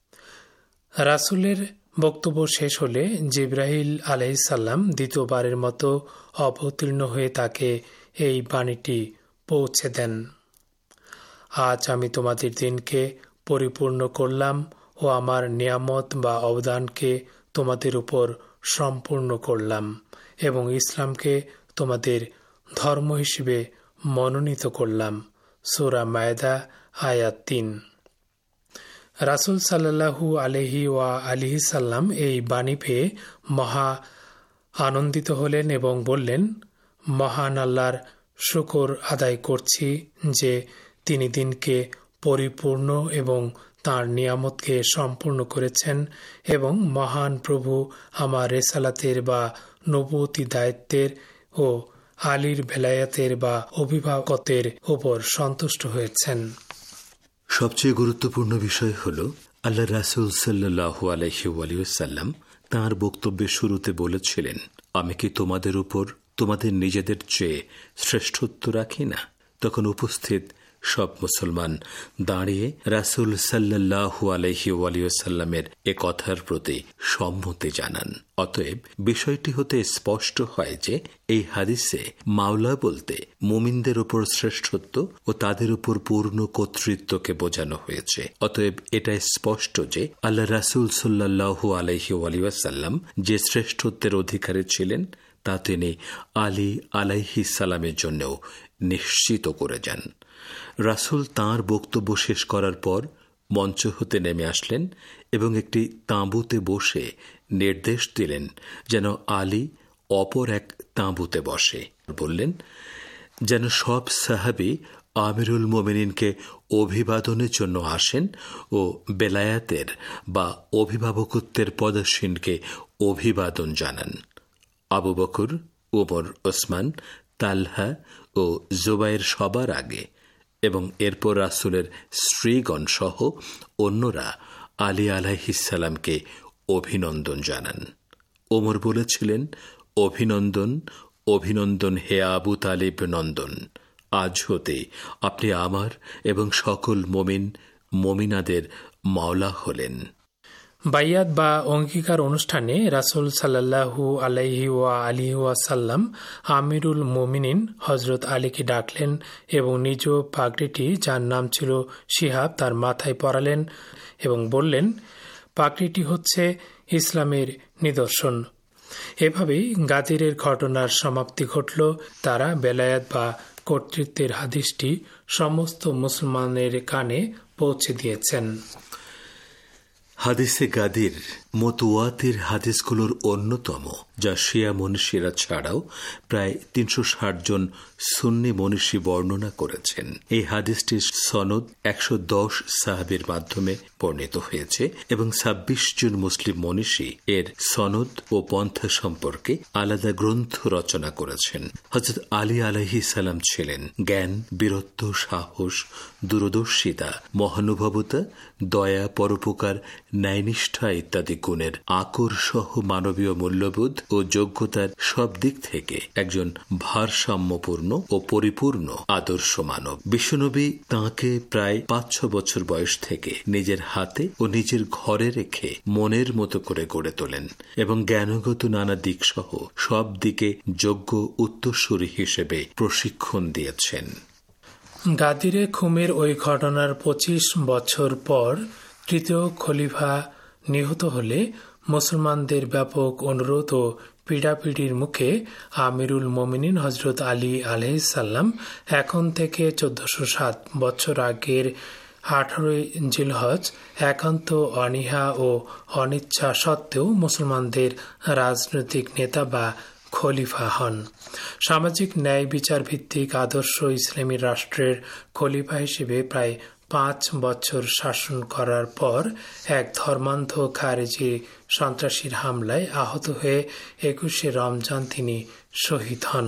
রাসূলের বক্তব্য শেষ হলে জিবরাইল আলাইহিসসালাম দ্বিতীয়বারের মতো অবতীর্ণ হয়ে তাকে এই বাণীটি পৌঁছে দেন। আজ আমি তোমাদের দিনকে পরিপূর্ণ করলাম ও আমার নিয়ামত বা অবদানকে তোমাদের উপর সম্পূর্ণ করলাম, এবং ইসলামকে তোমাদের ধর্ম হিসেবে মনোনীত করলাম। সূরা মায়দা আয়াত 3। রাসূল সাল্লাল্লাহু আলাইহি ওয়া আলিহি সাল্লাম এই বাণী পেয়ে মহা আনন্দিত হলেন এবং বললেন, মহান আল্লাহর শুকর আদায় করছি যে তিনি দিনকে পরিপূর্ণ এবং তাঁর নিয়ামতকে সম্পূর্ণ করেছেন, এবং মহান প্রভু আমার রেসালাতের বা নবুয়তি দায়িত্বের ও আলীর বেলায়াতের বা অভিভাবকত্বের উপর সন্তুষ্ট হয়েছেন। সবচেয়ে গুরুত্বপূর্ণ বিষয় হল, আল্লাহ রাসূল সাল্লাল্লাহু আলাইহি ওয়াসাল্লাম তাঁর বক্তব্যের শুরুতে বলেছিলেন, আমি কি তোমাদের উপর তোমাদের নিজেদের চেয়ে শ্রেষ্ঠত্ব রাখি না? তখন উপস্থিত সব মুসলমান দাঁড়িয়ে রাসূল সাল্লাল্লাহু আলাইহি ওয়াসাল্লামের এ কথার প্রতি সম্মতি জানান। অতএব বিষয়টি হতে স্পষ্ট হয় যে এই হাদিসে মাওলা বলতে মুমিনদের উপর শ্রেষ্ঠত্ব ও তাদের উপর পূর্ণ কর্তৃত্বকে বোঝানো হয়েছে। অতএব এটা স্পষ্ট যে আল্লাহ রাসূল সাল্লাল্লাহু আলাইহি ওয়াসাল্লাম যে শ্রেষ্ঠত্বের অধিকারী ছিলেন তা তিনি আলী আলাইহিস সালামের জন্যও নিশ্চিত করে যান। রাসূল তাঁর বক্তব্য শেষ করার পর মঞ্চ হতে নেমে আসলেন এবং একটি তাঁবুতে বসে নির্দেশ দিলেন যেন আলী অপর এক তাঁবুতে বসে। বললেন যেন সব সাহাবী আমিরুল মুমিনিনকে অভিবাদনের জন্য আসেন ও বেলায়াতের বা অভিভাবকত্বের পদাসীনকে অভিবাদন জানান। আবু বকর, উমর, ওসমান, তালহা ও জুবাইর সবার আগে, এবং এরপর রাসূলের স্ত্রীগণ সহ অন্যরা আলী আলাইহিস সালামকে অভিনন্দন জানান। ওমর বলেছিলেন, অভিনন্দন, অভিনন্দন হে আবু তালিব নন্দন। আজ হতে আপনি আমার এবং সকল মুমিনাদের মাওলা হলেন। বাইয়াত বা অঙ্গীকার অনুষ্ঠানে রাসূল সাল্লাল্লাহু আলাইহি ওয়া আলিহি ওয়াসাল্লাম আমিরুল মুমিনিন হযরত আলীকে ডাকলেন এবং নিজ পাগড়িটি, যার নাম ছিল শিহাব, তার মাথায় পরালেন এবং বললেন, পাগড়িটি হচ্ছে ইসলামের নিদর্শন। এভাবেই গাদিরের ঘটনার সমাপ্তি ঘটল। তারা বেলায়াত বা কর্তৃত্বের হাদিসটি সমস্ত মুসলমানের কানে পৌঁছে দিয়েছেন। হাদিসে গাদির মুতাওয়াতির হাদিসগুলোর অন্যতম, যা শিয়া মনীষীরা ছাড়াও প্রায় 360 জন সুন্নি মনীষী বর্ণনা করেছেন। এই হাদিসটির সনদ 110 সাহাবীর মাধ্যমে বর্ণিত হয়েছে এবং 26 জন মুসলিম মনীষী এর সনদ ও পন্থা সম্পর্কে আলাদা গ্রন্থ রচনা করেছেন। হযরত আলী আলাইহিস সালাম ছিলেন জ্ঞান, বীরত্ব, সাহস, দূরদর্শিতা, মহানুভবতা, দয়া, পরোপকার, ন্যায়নিষ্ঠা ইত্যাদি গুণের আকর সহ মানবীয় মূল্যবোধ ও যোগ্যতার সব দিক থেকে একজন ভারসাম্যপূর্ণ ও পরিপূর্ণ আদর্শ মানব। বিশ্বনবী তাঁকে প্রায় 5-6 বছর বয়স থেকে নিজের হাতে ও নিজের ঘরে রেখে মনের মতো করে গড়ে তোলেন এবং জ্ঞানগত নানা দিক সহ সব দিকে যোগ্য উত্তরসূরি হিসেবে প্রশিক্ষণ দিয়েছেন। গাদিরে খুমের ওই ঘটনার 25 বছর পর তৃতীয় খলিফা নিহত হলে মুসলমানদের ব্যাপক অনুরোধ ও পিড়াপিড়ির মুখে আমিরুল মোমিনিন হযরত আলী আলাইহিস সালাম এখন থেকে 1407 বছর আগের 18 জিলহজ একান্ত অনীহা ও অনিচ্ছা সত্ত্বেও মুসলমানদের রাজনৈতিক নেতা বা খলিফা হন। সামাজিক ন্যায় বিচার ভিত্তিক আদর্শ ইসলামী রাষ্ট্রের খলিফা হিসেবে প্রায় 5 বছর শাসন করার পর এক ধর্মান্ধ খারেজি সন্ত্রাসীর হামলায় আহত হয়ে 21শে রমজান তিনি শহীদ হন।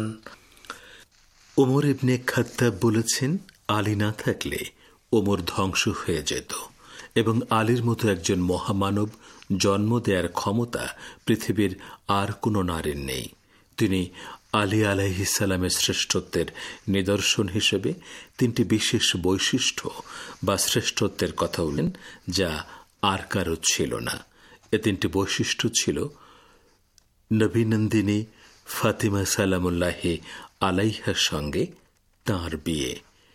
ওমর ইবনে খাত্তাব বলেছেন, আলী না থাকলে ওমর ধ্বংস হয়ে যেত এবং আলীর মতো একজন মহামানব জন্ম দেওয়ার ক্ষমতা পৃথিবীর আর কোনো নারীর নেই। তিনি আলী আলাইহিস সালামের শ্রেষ্ঠত্বের নিদর্শন হিসেবে 3টি বিশেষ বৈশিষ্ট্য বা শ্রেষ্ঠত্বের কথা বলেন, যা আর কারো ছিল না। এ 3টি বৈশিষ্ট্য ছিল নবীনন্দিনী ফাতিমা সালামুল্লাহি আলাইহার সঙ্গে তাঁর বিয়ে,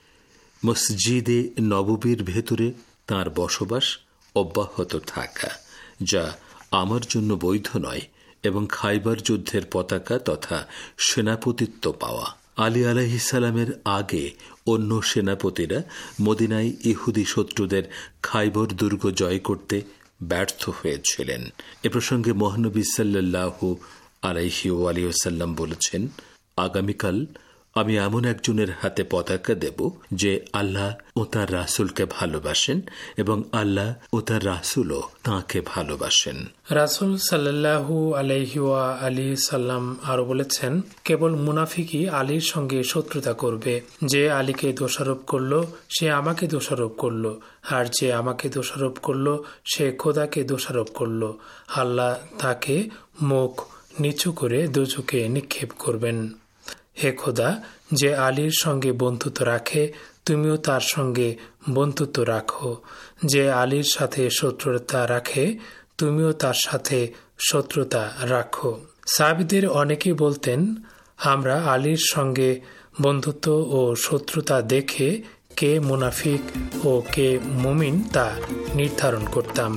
মসজিদে নববীর ভেতরে তাঁর বসবাস অব্যাহত থাকা, যা আমার জন্য বৈধ নয়, এবং খাইবার যুদ্ধের পতাকা তথা সেনাপতিত্ব পাওয়া। আলী আলাইহিস সালামের আগে অন্য সেনাপতিরা মদিনায় ইহুদি শত্রুদের খাইবার দুর্গ জয় করতে ব্যর্থ হয়েছিলেন। এ প্রসঙ্গে মহানবী সাল্লাল্লাহু আলাইহি ওয়াসাল্লাম বলেছেন, আগামীকাল আমি এমন একজনের হাতে পতাকা দেব যে আল্লাহ ও তার রাসূলকে ভালোবাসেন এবং আল্লাহ ও তার রাসূলও তাঁকে ভালোবাসেন। রাসূল সাল্লাল্লাহু আলাইহি ওয়া আলিহি সাল্লাম আরো বলেছেন, কেবল মুনাফিকই আলীর সঙ্গে শত্রুতা করবে। যে আলীকে দোষারোপ করলো সে আমাকে দোষারোপ করলো, আর যে আমাকে দোষারোপ করলো সে খোদাকে দোষারোপ করলো। আল্লাহ তাকে মুখ নিচু করে দোজখে নিক্ষেপ করবেন। হে খোদা, যে আলীর সঙ্গে বন্ধুত্ব রাখে তুমিও তার সঙ্গে বন্ধুত্ব রাখো, যে আলীর সাথে শত্রুতা রাখে তুমিও তার সাথে শত্রুতা রাখো। সাহাবীদের অনেকেই বলতেন, আমরা আলীর সঙ্গে বন্ধুত্ব ও শত্রুতা দেখে কে মুনাফিক ও কে মুমিন তা নির্ধারণ করতাম।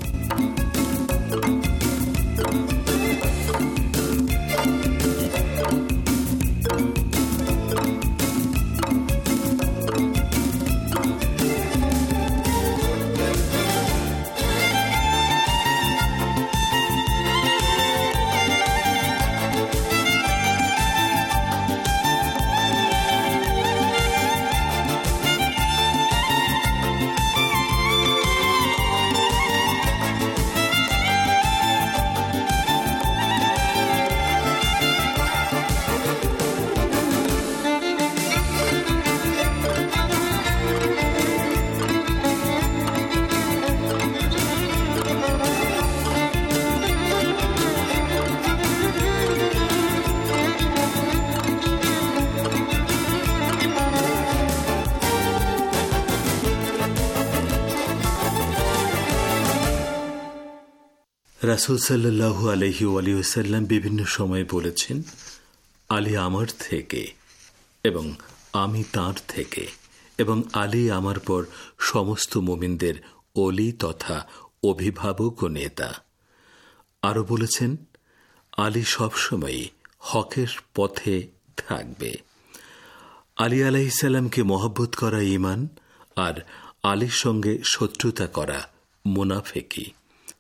রাসূল সাল্লাল্লাহু আলাইহি ওয়াসাল্লাম বিভিন্ন সময় বলেছেন, আলী আমার থেকে এবং আমি তাঁর থেকে, এবং আলী আমার পর সমস্ত মুমিনদের ওলি তথা অভিভাবক ও নেতা। আরও বলেছেন, আলী সবসময় হকের পথে থাকবে। আলী আলাইহিস সালামকে মহব্বত করা ঈমান, আর আলীর সঙ্গে শত্রুতা করা মুনাফিকি।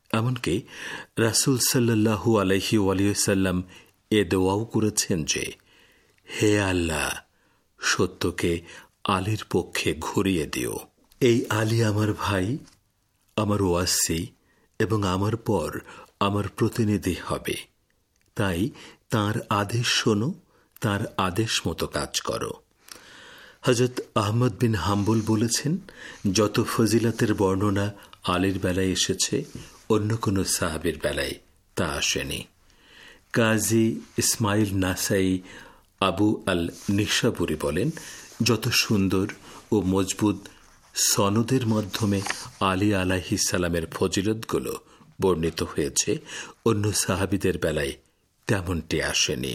এমনকি রাসূল সাল্লাল্লাহু আলাইহি ওয়াসাল্লাম এ দোয়াও করেছেন যে, হে আল্লাহ, সত্যকে আলীর পক্ষে ঘুরিয়ে দিও। এই আলী আমার ভাই, আমার ওয়াসি এবং আমার পর আমার প্রতিনিধি হবে, তাই তার আদেশ শোনো, তার আদেশ মতো কাজ করো। হযরত আহমদ বিন হাম্বল বলেছেন, যত ফজিলতের বর্ণনা আলীর বেলায় এসেছে, অন্য কোন সাহাবীর বেলায় তা আসেনি। কাজী ইসমাইল নাসাই আবু আল নিশাপুরি বলেন, যত সুন্দর ও মজবুত সনদের মাধ্যমে আলী আলাইহিস সালামের ফজিলতগুলো বর্ণিত হয়েছে, অন্য সাহাবীদের বেলায় তেমনটি আসেনি।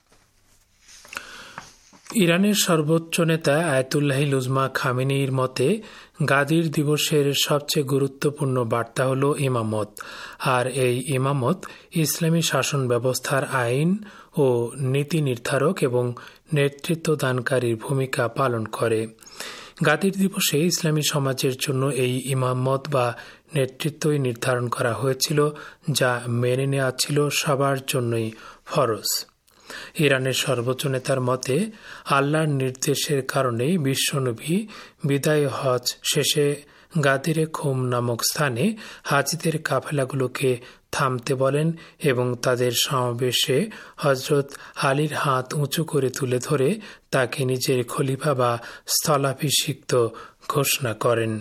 ইরানের সর্বোচ্চ নেতা আয়াতুল্লাহিল উজমা খামেনির মতে গাদির দিবসের সবচেয়ে গুরুত্বপূর্ণ বার্তা হল ইমামত, আর এই ইমামত ইসলামী শাসন ব্যবস্থার আইন ও নীতি নির্ধারক এবং নেতৃত্ব দানকারীর ভূমিকা পালন করে। গাদির দিবসে ইসলামী সমাজের জন্য এই ইমামত বা নেতৃত্বই নির্ধারণ করা হয়েছিল, যা মেনে নেওয়া ছিল সবার জন্যই ফরজ। ইরানের সর্বোচ্চ নেতার মতে আল্লাহর নির্দেশের কারণেই বিশ্বনবী বিদায় হজ শেষে গাদিরে খুম নামক স্থানে হাজিদের কাফেলাগুলোকে থামতে বলেন এবং তাদের সমাবেশে হযরত আলীর হাত উঁচু করে তুলে ধরে তাকে নিজের খলিফা বা স্থলাভিষিক্ত ঘোষণা করেন।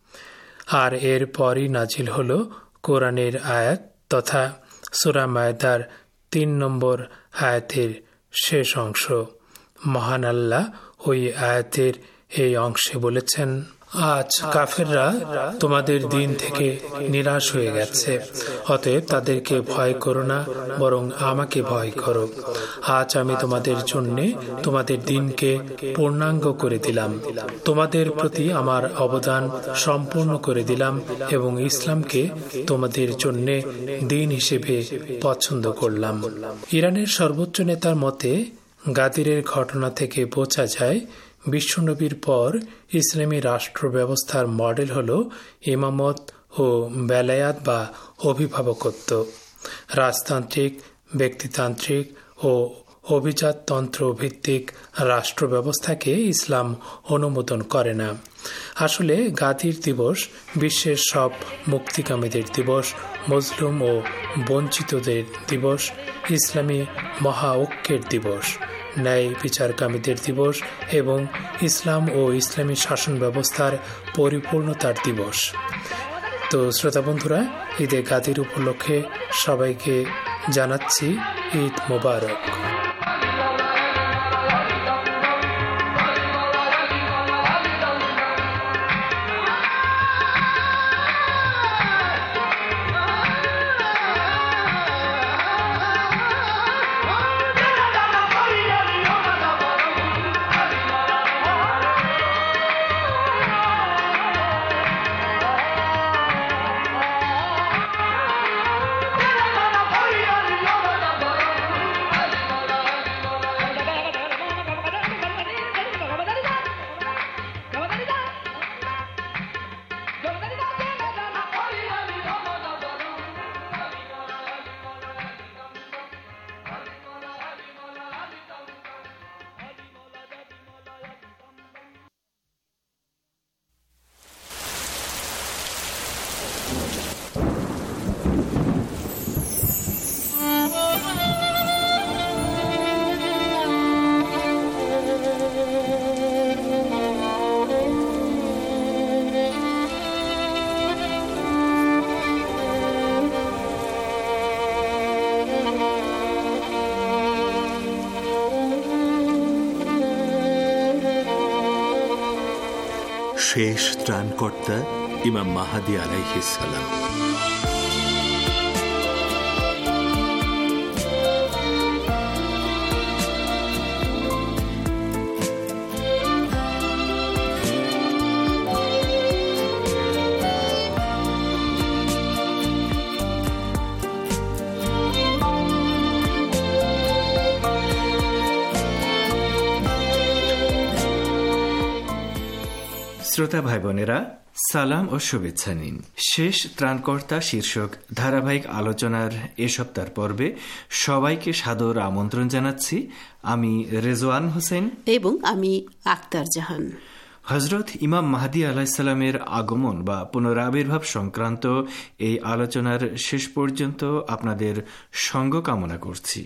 আর এর পরই নাজিল হল কোরআনের আয়াত তথা সূরা মায়দার ৩ নম্বর আয়াতের শেষ অংশ। মহান আল্লাহ ওই আয়াতের এই অংশে বলেছেন, আজ কাফেররা তোমাদের দিন থেকে নিরাশ হয়ে গেছে, অতএব তাদেরকে ভয় করো না, বরং আমাকে ভয় করো। আজ আমি তোমাদের জন্য তোমাদের দিনকে পূর্ণাঙ্গ করে দিলাম, তোমাদের প্রতি আমার অবদান সম্পূর্ণ করে দিলাম এবং ইসলামকে তোমাদের জন্য দিন হিসেবে পছন্দ করলাম। ইরানের সর্বোচ্চ নেতার মতে গাদিরের ঘটনা থেকে বোঝা যায় বিশ্বনবীর পর ইসলামী রাষ্ট্র ব্যবস্থার মডেল হল ইমামত ও বেলায়াত বা অভিভাবকত্ব। রাজতান্ত্রিক, ব্যক্তিতান্ত্রিক ও অভিজাততন্ত্র ভিত্তিক রাষ্ট্র ব্যবস্থাকে ইসলাম অনুমোদন করে না। আসলে গাদির দিবস বিশ্বের সব মুক্তিকামীদের দিবস, মজলুম ও বঞ্চিতদের দিবস, ইসলামী মহা ঐক্যের দিবস, ন্যায় বিচারকামীদের দিবস এবং ইসলাম ও ইসলামী শাসন ব্যবস্থার পরিপূর্ণতার দিবস। তো শ্রোতা বন্ধুরা, ঈদে গাদির উপলক্ষে সবাইকে জানাচ্ছি ঈদ মোবারক। শেষ ত্রাণকর্তা ইমাম মাহদী আলাইহিস সালাম। শ্রোতা ভাই বোনেরা, সালাম ও শুভেচ্ছা নিন। শেষ ত্রাণকর্তা শীর্ষক ধারাবাহিক আলোচনার এ সপ্তাহ পর্বে সবাইকে সাদর আমন্ত্রণ জানাচ্ছি। আমি রেজওয়ান হোসেন এবং আমি আক্তার জাহান। হজরত ইমাম মাহদী আলাইসাল্লামের আগমন বা পুনরাবির্ভাব সংক্রান্ত এই আলোচনার শেষ পর্যন্ত আপনাদের সঙ্গ কামনা করছি।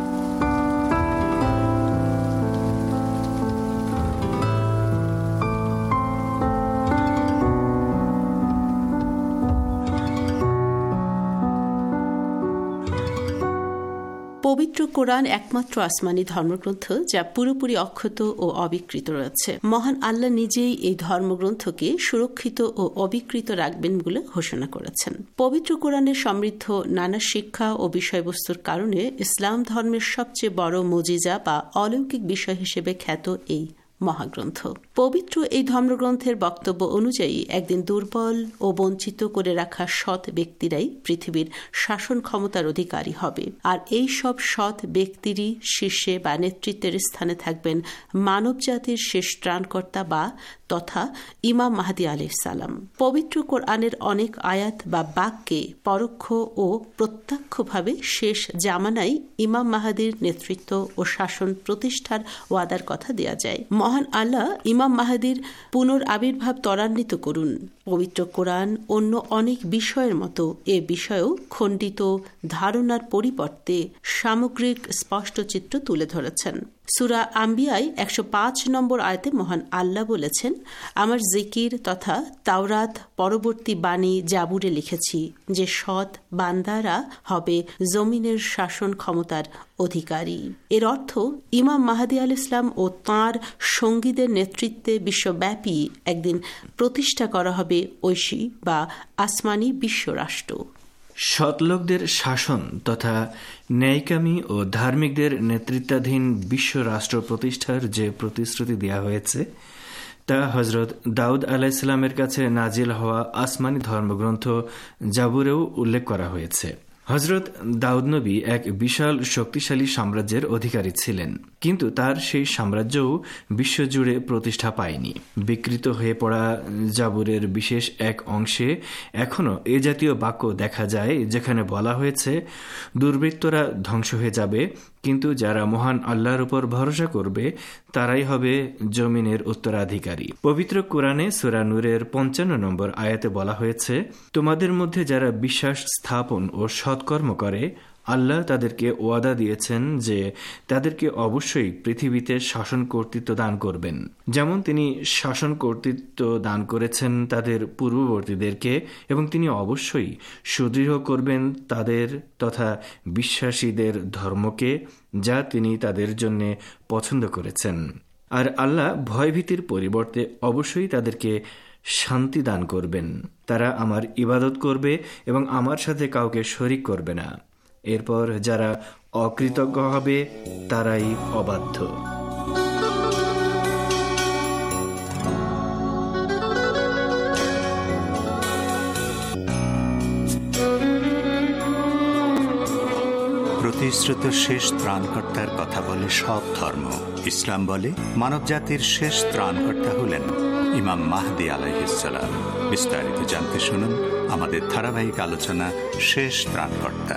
পবিত্র কোরআন একমাত্র আসমানি ধর্মগ্রন্থ যা পুরোপুরি অক্ষত ও অবিকৃত রয়েছে। মহান আল্লাহ নিজেই এই ধর্মগ্রন্থকে সুরক্ষিত ও অবিকৃত রাখবেন বলে ঘোষণা করেছেন। পবিত্র কোরআনের সমৃদ্ধ নানা শিক্ষা ও বিষয়বস্তুর কারণে ইসলাম ধর্মের সবচেয়ে বড় মুজিজা বা অলৌকিক বিষয় হিসেবে খ্যাত এই মহাগ্রন্থ। পবিত্র এই ধর্মগ্রন্থের বক্তব্য অনুযায়ী একদিন দুর্বল ও বঞ্চিত করে রাখা সৎ ব্যক্তিরাই পৃথিবীর শাসন ক্ষমতার অধিকারী হবে, আর এই সব সৎ ব্যক্তিরই শীর্ষে বা নেতৃত্বের স্থানে থাকবেন মানব জাতির শেষ ত্রাণকর্তা বা তথা ইমাম মাহদী আলাইহিস সালাম। পবিত্র কোরআনের অনেক আয়াত বা বাক্যে পরোক্ষ ও প্রত্যক্ষভাবে শেষ জামানায় ইমাম মাহদীর নেতৃত্ব ও শাসন প্রতিষ্ঠার ওয়াদার কথা দেয়া যায়। মহান আল্লাহ ইমাম মাহদীর পুনরাবির্ভাব ত্বরান্বিত করুন। পবিত্র কোরআন অন্য অনেক বিষয়ের মতো এ বিষয়েও খণ্ডিত ধারণার পরিবর্তে সামগ্রিক স্পষ্ট চিত্র তুলে ধরেছেন। সূরা আম্বিয়ায় 105 নম্বর আয়াতে মহান আল্লাহ বলেছেন, আমার জিকির তথা তাওরাত পরবর্তী বাণী জাবুরে লিখেছি যে সৎ বান্দারা হবে জমিনের শাসন ক্ষমতার অধিকারী। এর অর্থ ইমাম মাহদী আলাইহিস সালাম ও তাঁর সঙ্গীদের নেতৃত্বে বিশ্বব্যাপী একদিন প্রতিষ্ঠা করা হবে ঐশী বা আসমানি বিশ্বরাষ্ট্র। সৎলোকদের শাসন তথা ন্যায়কামী ও ধার্মিকদের নেতৃত্বাধীন বিশ্ব রাষ্ট্র প্রতিষ্ঠার যে প্রতিশ্রুতি দেওয়া হয়েছে তা হজরত দাউদ আলাইহিসসালামের কাছে নাজিল হওয়া আসমানি ধর্মগ্রন্থ জাবুরেও উল্লেখ করা হয়েছে। হজরত দাউদ নবী এক বিশাল শক্তিশালী সাম্রাজ্যের অধিকারী ছিলেন, কিন্তু তার সেই সাম্রাজ্যও বিশ্বজুড়ে প্রতিষ্ঠা পায়নি। বিকৃত হয়ে পড়া জাবুরের বিশেষ এক অংশে এখনও এ জাতীয় বাক্য দেখা যায় যেখানে বলা হয়েছে, দুর্বৃত্তরা ধ্বংস হয়ে যাবে, কিন্তু যারা মহান আল্লাহর উপর ভরসা করবে তারাই হবে জমিনের উত্তরাধিকারী। পবিত্র কোরআনে সূরা নূরের 55 নম্বর আয়াতে বলা হয়েছে, তোমাদের মধ্যে যারা বিশ্বাস স্থাপন ও সৎকর্ম করে আল্লাহ তাদেরকে ওয়াদা দিয়েছেন যে তাদেরকে অবশ্যই পৃথিবীতে শাসন কর্তৃত্ব দান করবেন, যেমন তিনি শাসন কর্তৃত্ব দান করেছেন তাদের পূর্ববর্তীদেরকে, এবং তিনি অবশ্যই সুদৃঢ় করবেন তাদের তথা বিশ্বাসীদের ধর্মকে, যা তিনি তাদের জন্য পছন্দ করেছেন। আর আল্লাহ ভয়ভীতির পরিবর্তে অবশ্যই তাদেরকে শান্তি দান করবেন। তারা আমার ইবাদত করবে এবং আমার সাথে কাউকে শরিক করবে না। এরপর যারা অকৃতজ্ঞ হবে তারাই অবাধ্য। প্রতিশ্রুত শেষ ত্রাণকর্তার কথা বলে সব ধর্ম। ইসলাম বলে মানবজাতির শেষ ত্রাণকর্তা হলেন ইমাম মাহদী আলাইহিস সালাম। বিস্তারিত জানতে শুনুন আমাদের ধারাবাহিক আলোচনা শেষ ত্রাণকর্তা।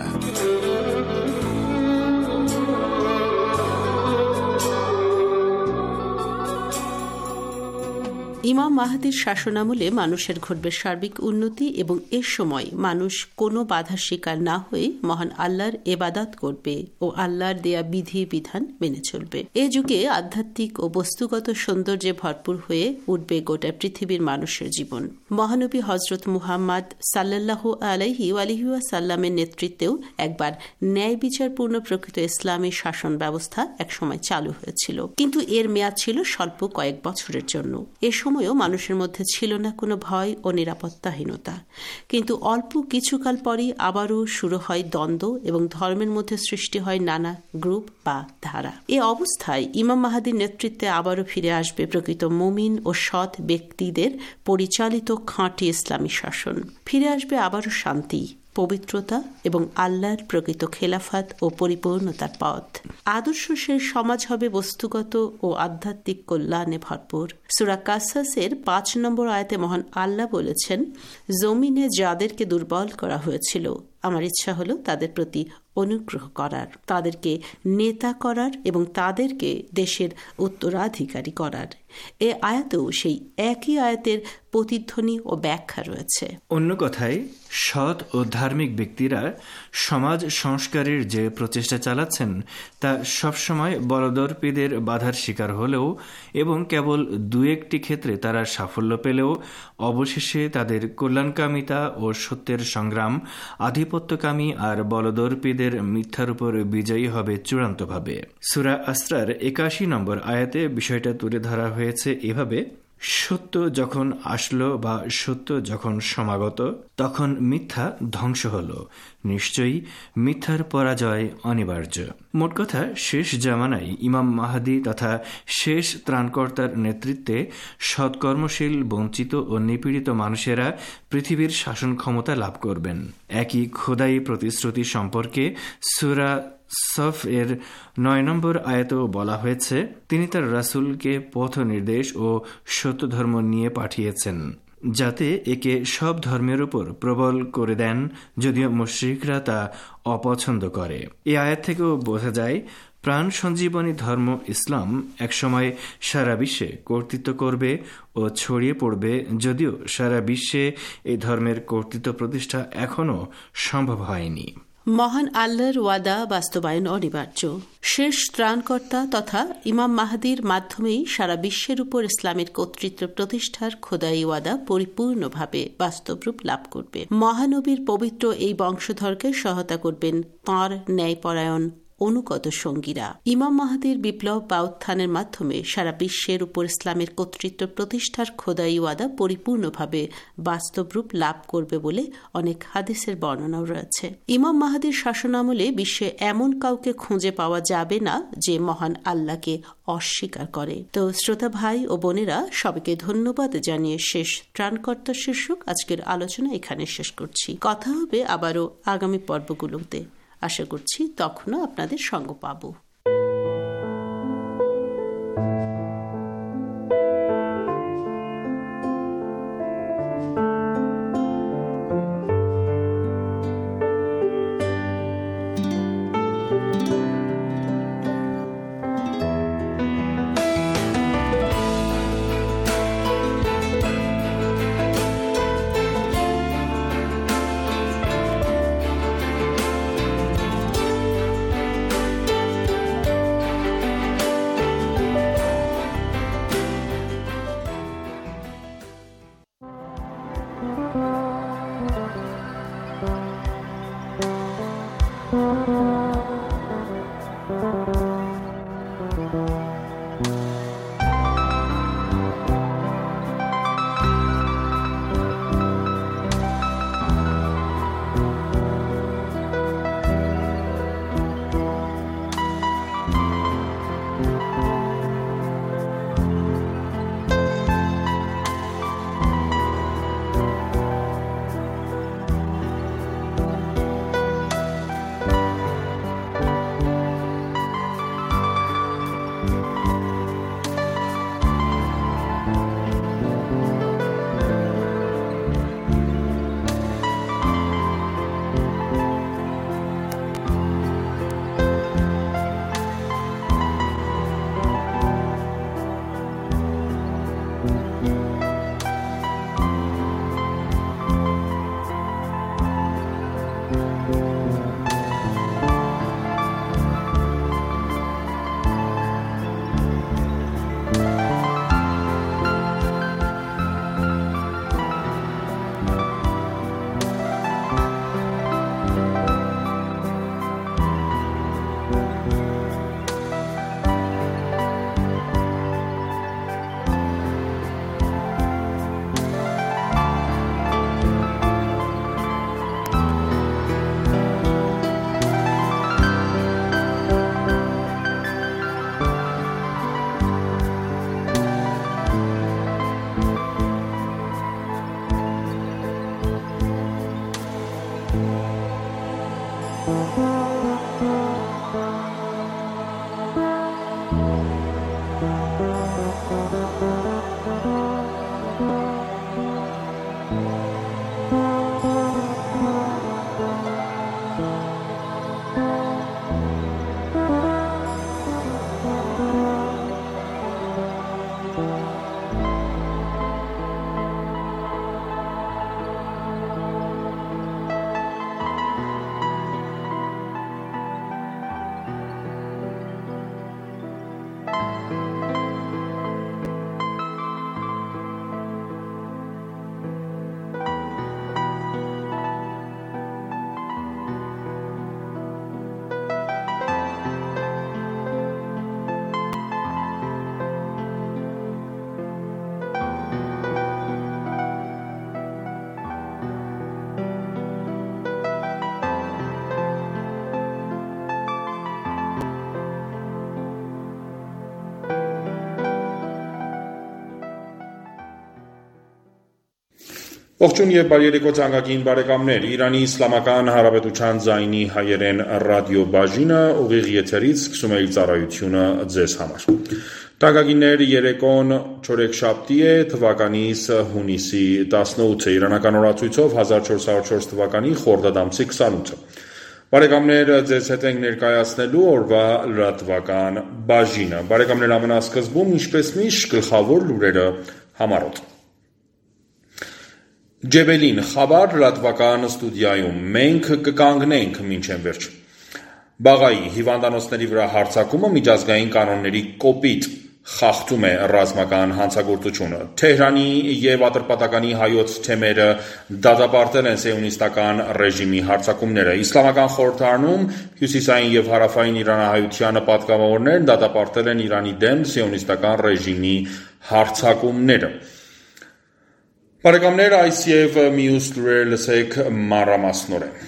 ইমাম মাহদীর শাসনামলে মানুষের ঘটবে সার্বিক উন্নতি এবং এর সময় মানুষ কোনো বাধার শিকার না হয়ে মহান আল্লাহর ইবাদত করবে ও আল্লাহর দেয়া বিধি বিধান মেনে চলবে। এ যুগে আধ্যাত্মিক ও বস্তুগত সৌন্দর্যে ভরপুর হয়ে উঠবে গোটা পৃথিবীর মানুষের জীবন। মহানবী হজরত মুহাম্মদ সাল্লাল্লাহু আলাইহি ওয়াসাল্লামের নেতৃত্বেও একবার ন্যায় বিচারপূর্ণ প্রকৃত ইসলামী শাসন ব্যবস্থা একসময় চালু হয়েছিল, কিন্তু এর মেয়াদ ছিল স্বল্প কয়েক বছরের জন্য। এ সময়ও মানুষের মধ্যে ছিল না কোনো ভয় ও নিরাপত্তাহীনতা, কিন্তু অল্প কিছুকাল পরই আবারও শুরু হয় দ্বন্দ্ব এবং ধর্মের মধ্যে সৃষ্টি হয় নানা গ্রুপ বা ধারা। এ অবস্থায় ইমাম মাহদীর নেতৃত্বে আবারও ফিরে আসবে প্রকৃত মুমিন ও সৎ ব্যক্তিদের পরিচালিত খাঁটি ইসলামী শাসন। ফিরে আসবে আবারও শান্তি পবিত্রতা এবং আল্লাহর প্রকৃত খেলাফত ও পরিপূর্ণতার পথ। আদর্শশীল সমাজ হবে বস্তুগত ও আধ্যাত্মিক কল্যাণে ভরপুর। সূরা কাসাসের 5 নম্বর আয়াতে মহান আল্লাহ বলেছেন, জমিনে যাদেরকে দুর্বল করা হয়েছিল আমার ইচ্ছা হলো তাদের প্রতি অনুগ্রহ করার, তাদেরকে নেতা করার এবং তাদেরকে দেশের উত্তরাধিকারী করার। এ আয়াতেও সেই একই আয়াতের প্রতিধ্বনি ও ব্যাখ্যা রয়েছে। অন্য কথায়, সৎ ও ধার্মিক ব্যক্তিরা সমাজ সংস্কারের যে প্রচেষ্টা চালাচ্ছেন তা সবসময় বলদর্পীদের বাধার শিকার হলেও এবং কেবল 2-1টি ক্ষেত্রে তারা সাফল্য পেলেও অবশেষে তাদের কল্যাণকামিতা ও সত্যের সংগ্রাম আধিপত্যকামী আর বলদর্পীদের মিথ্যার উপর বিজয়ী হবে চূড়ান্তভাবে। সূরা আসরার 81 নম্বর আয়াতে বিষয়টা তুলে ধরা হয়েছে এভাবে, সত্য যখন আসলো বা সত্য যখন সমাগত তখন মিথ্যা ধ্বংস হল, নিশ্চয়ই মিথ্যার পরাজয় অনিবার্য। মোট কথা, শেষ জামানায় ইমাম মাহদী তথা শেষ ত্রাণকর্তার নেতৃত্বে সৎকর্মশীল বঞ্চিত ও নিপীড়িত মানুষেরা পৃথিবীর শাসন ক্ষমতা লাভ করবেন। একই খোদাই প্রতিশ্রুতি সম্পর্কে সূরা সফ এর 9 নম্বর আয়াতেও বলা হয়েছে, তিনি তার রাসূলকে পথ নির্দেশ ও সত্য ধর্ম নিয়ে পাঠিয়েছেন যাতে একে সব ধর্মের উপর প্রবল করে দেন, যদিও মুশরিকরা তা অপছন্দ করে। এই আয়াত থেকেও বোঝা যায় প্রাণ সঞ্জীবনী ধর্ম ইসলাম একসময় সারা বিশ্বে কর্তৃত্ব করবে ও ছড়িয়ে পড়বে, যদিও সারা বিশ্বে এই ধর্মের কর্তৃত্ব প্রতিষ্ঠা এখনও সম্ভব হয়নি। মহান আল্লাহর ওয়াদা বাস্তবায়ন অনিবার্য। শেষ ত্রাণকর্তা তথা ইমাম মাহদীর মাধ্যমেই সারা বিশ্বের উপর ইসলামের কর্তৃত্ব প্রতিষ্ঠার খোদাই ওয়াদা পরিপূর্ণভাবে বাস্তবরূপ লাভ করবে। মহানবীর পবিত্র এই বংশধরকে সহায়তা করবেন তাঁর ন্যায়পরায়ণ অনুগত সঙ্গীরা। ইমাম মাহদীর বিপ্লব বা উত্থানের মাধ্যমে সারা বিশ্বের উপর ইসলামের কর্তৃত্ব প্রতিষ্ঠার খোদাই ওয়াদা পরিপূর্ণভাবে বাস্তবরূপ লাভ করবে বলে অনেক হাদিসের বর্ণনাও রয়েছে। ইমাম মাহদীর শাসনামলে বিশ্বে এমন কাউকে খুঁজে পাওয়া যাবে না যে মহান আল্লাহকে অস্বীকার করে। তো শ্রোতা ভাই ও বোনেরা, সবাইকে ধন্যবাদ জানিয়ে শেষ ত্রাণকর্তা শীর্ষক আজকের আলোচনা এখানে শেষ করছি। কথা হবে আবারও আগামী পর্বগুলোতে। আশা করছি তখনও আপনাদের সঙ্গ পাব। Ողջույն եւ բարերեկո ցանկագին բարեկամներ, Իրանի Իսլամական Հանրապետության ձայնի հայերեն ռադիոբաժինը ուղիղ եթերից սկսում է իր ծառայությունը ձեզ համար։ Ցանկագիններ, երեկոն չորեքշաբթի է, թվականիս հունիսի 18-ը, իրանական օրացույցով 1404 թվականի խորդադ ամսի 28-ը։ Բարեկամներ, ձեզ հետ ենք ներկայացնելու օրվա լրատվական բաժինը։ Բարեկամներ, ամենասկզբում ինչպես միշտ գլխավոր լուրերը համառոտ։ Ջեբելին Խաբար լրատվական ստուդիայում մենք կկանգնենք մինչև վերջ։ Բաղայի հիվանդանոցների վրա հարձակումը միջազգային կանոնների կոպիտ խախտում է ռազմական հանցագործությունը։ Թեհրանի եւ Ատրպատականի հայոց թեմերը դատապարտել են սիոնիստական ռեժիմի հարձակումները։ Իսլամական խորհրդարանում հյուսիսային եւ հարավային իրանահայությանը պատգամավորներն դատապարտել են Իրանի դեմ սիոնիստական ռեժիմի հարձակումները։ Բարեկամներ, այս եւ մյուս լուրեր լսեք մանրամասնորեն։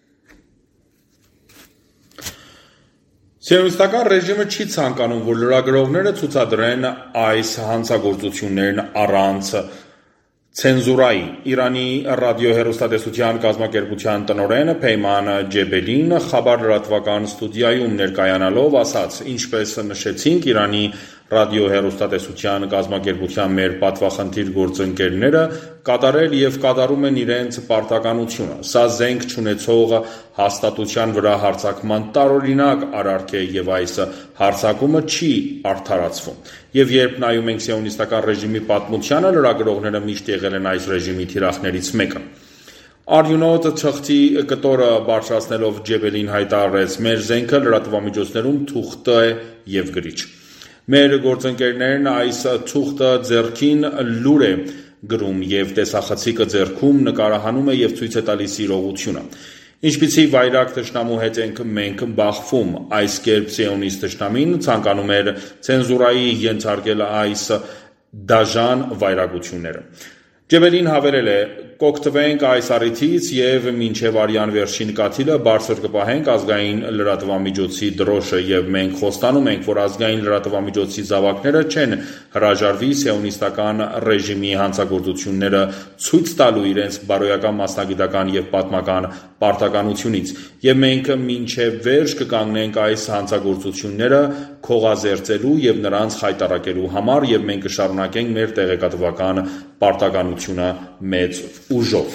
Սիոնիստական ռեժիմը չի ցանկանում, որ լրագրողները ցուցադրեն այս հանցագործություններն առանց ցենզուրայի։ Իրանի ռադիոհեռուստատեսության կազմակերպության տնօրեն Փեյման Ջեբելին Խաբար լրատվական ստուդիայում ներկայանալով ասաց. «Ինչպես նշեցինք, Իրանի ռադիոհեռուստատեսության կազմակերպության մեր պատվախնդիր գործընկերները կատարել եւ կատարում են իրենց պարտականությունը։ Սա զենք չունեցող հաստատության վրա հարձակման տարօրինակ արարք է եւ այս հարձակումը չի արդարացվում։ Եվ երբ նայում ենք սիոնիստական ռեժիմի պատմությանը, լրագրողները միշտ եղել են այս ռեժիմի թիրախներից մեկը»։ Արյունոտ թղթի կտորը բարձրացնելով Ջեբելին հայտարարեց. «Մեր զենքը լրատվամիջոցներում թուղթ է եւ գրիչ։ Մեր գործընկերներն այս թուղթը ձեռքին լուր է գրում եւ տեսախցիկը ձեռքում նկարահանում է եւ ցույց է տալիս իրողությունը։ Ինչպիսի վայրագ թշնամու հետ ենք մենք բախվում։ Այս կերպ սիոնիստ թշնամին ցանկանում էր ցենզուրայի ենթարկել այս դաժան վայրագությունները»։ Ջեբելին հավելել է. «Կօգտվենք այս առիթից եւ մինչեւ արյան վերջին կաթիլը բարձր կպահենք ազգային լրատվամիջոցի դրոշը եւ մենք խոստանում ենք, որ ազգային լրատվամիջոցի զավակները չեն հրաժարվի սիոնիստական ռեժիմի հանցագործությունները ցույց տալու իրենց բարոյական մասնագիտական եւ պատմական պարտականությունից եւ մենք մինչեւ վերջ կկանգնենք այս հանցագործությունները քողազերծելու եւ նրանց խայտառակելու համար եւ մենք կշարունակենք մեր տեղեկատվական պարտականությունը մեծ ուժով»։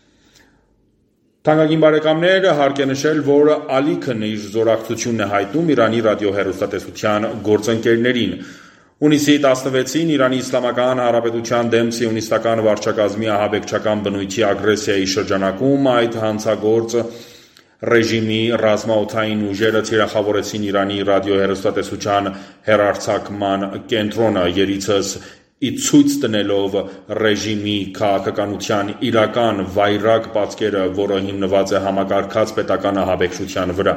Թանկագին բարեկամներ, հարկ է նշել, որ Ալիքն իր զորակցությունն է հայտնում Իրանի ռադիոհեռուստատեսության գործընկերներին։ Հունիսի 16-ին Իրանի Իսլամական Հանրապետության դեմ սիոնիստական վարչակազմի ահաբեկչական բնույթի ագրեսիայի շրջանակում այդ հանցագործ ռեժիմի ռազմաօդային ուժերը թիրախավորեցին Իրանի ռադիոհեռուստատեսության հեռարձակման կենտրոնը, երիցս ի ցույց տնելով ռեժիմի քաղաքականության իրական վայրագ պատկերը, որը հիմնված է համակարգած պետական ահաբեկչության վրա։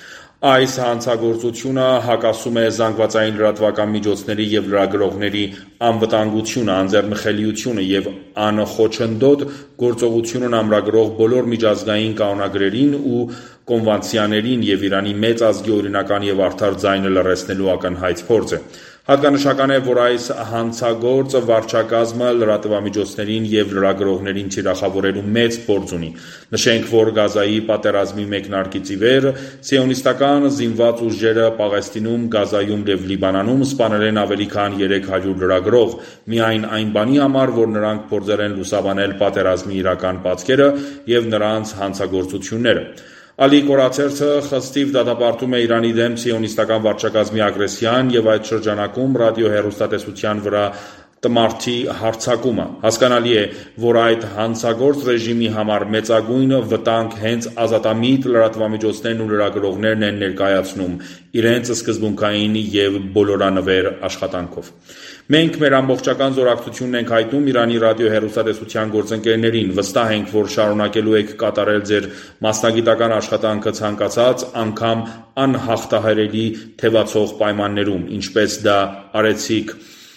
Այս հանցագործությունը հակասում է զանգվածային լրատվական միջոցների եւ լրագրողների անվտանգությունը, անձեռնխելիությունը եւ անխոչնդոտ գործողությունն ամրագրող բոլոր միջազգային կանոնագրերին ու կոնվենցիաներին եւ Իրանի մեծ ազգի օրինական եւ արդար ձայնը լռեցնելու ակնհայտ փորձ է։ Հատկանշական է, որ այս հանցագործ վարչակազմը լրատվամիջոցներին եւ լրագրողներին թիրախավորելու մեծ փորձ ունի։ Նշենք, որ Գազայի պատերազմի մեկնարկից ի վեր սիոնիստական զինված ուժերը Պաղեստինում, Գազայում եւ Լիբանանում սպանել են ավելի քան 300 լրագրող, միայն այն բանի համար, որ նրանք փորձել են լուսաբանել պատերազմի իրական պատկերը եւ նրանց հանցագործությունները։ Ալի կորացերցը խստիվ դատապարտում է Իրանի դեմ սիոնիստական վարչակազմի ագրեսիան եւ այդ շրջանակում ռադիոհեռուստատեսության վրա տմարդի հարձակումը։ Հասկանալի է, որ այդ հանցագործ ռեժիմի համար մեծագույն վտանգ հենց ազատամիտ լրատվամիջոցներն ու լրագրողներն են ներկայացնում իրենց սկզբունքային եւ բոլորանվեր աշխատանքով։ Մենք մեր ամբողջական զորակցությունն ենք հայտնում Իրանի ռադիոհեռուստատեսության գործընկերներին։ Վստահ ենք, որ շարունակելու եք կատարել ձեր մասնագիտական աշխատանքը ցանկացած անգամ անհաղթահարելի թևացող պայմաններում, ինչպես դա արեցիք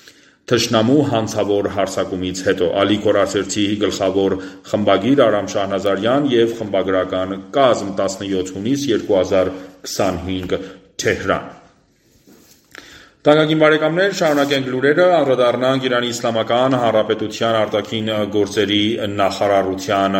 թշնամու հանցավոր հարձակումից հետո։ Ալի Կորացերցի գլխավոր խմբագիր Արամ Շահնազարյան եւ խմբագրական կազմ 17 հունիս 2025 Թեհրան։ Տանկագին բարեկամներ, շարունակենք լուրերը, անդրադառնանք Իրանի Իսլամական Հանրապետության արտաքին գործերի նախարարության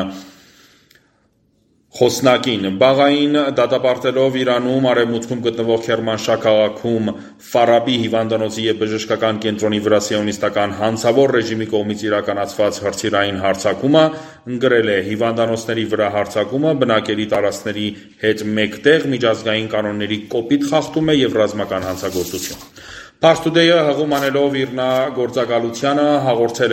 խոսնակին։ Բաղային դատապարտելով Իրանում արևմուտքում գտնվող Քերմանշահ քաղաքում Ֆարաբի հիվանդանոցի և բժշկական կենտրոնի վրա սիոնիստական հանցավոր ռեժիմի կողմից իրականացված հրթիռային հարձակումը գրել է հիվանդանոցների վրա հարձակումը բնակելի տարածքների հետ մեկտեղ միջազգային կանոնների կոպիտ խախտում է և ռազմական հանցագործություն։ Pars Today-ը հղում անելով իր գործակալությանը հաղորդել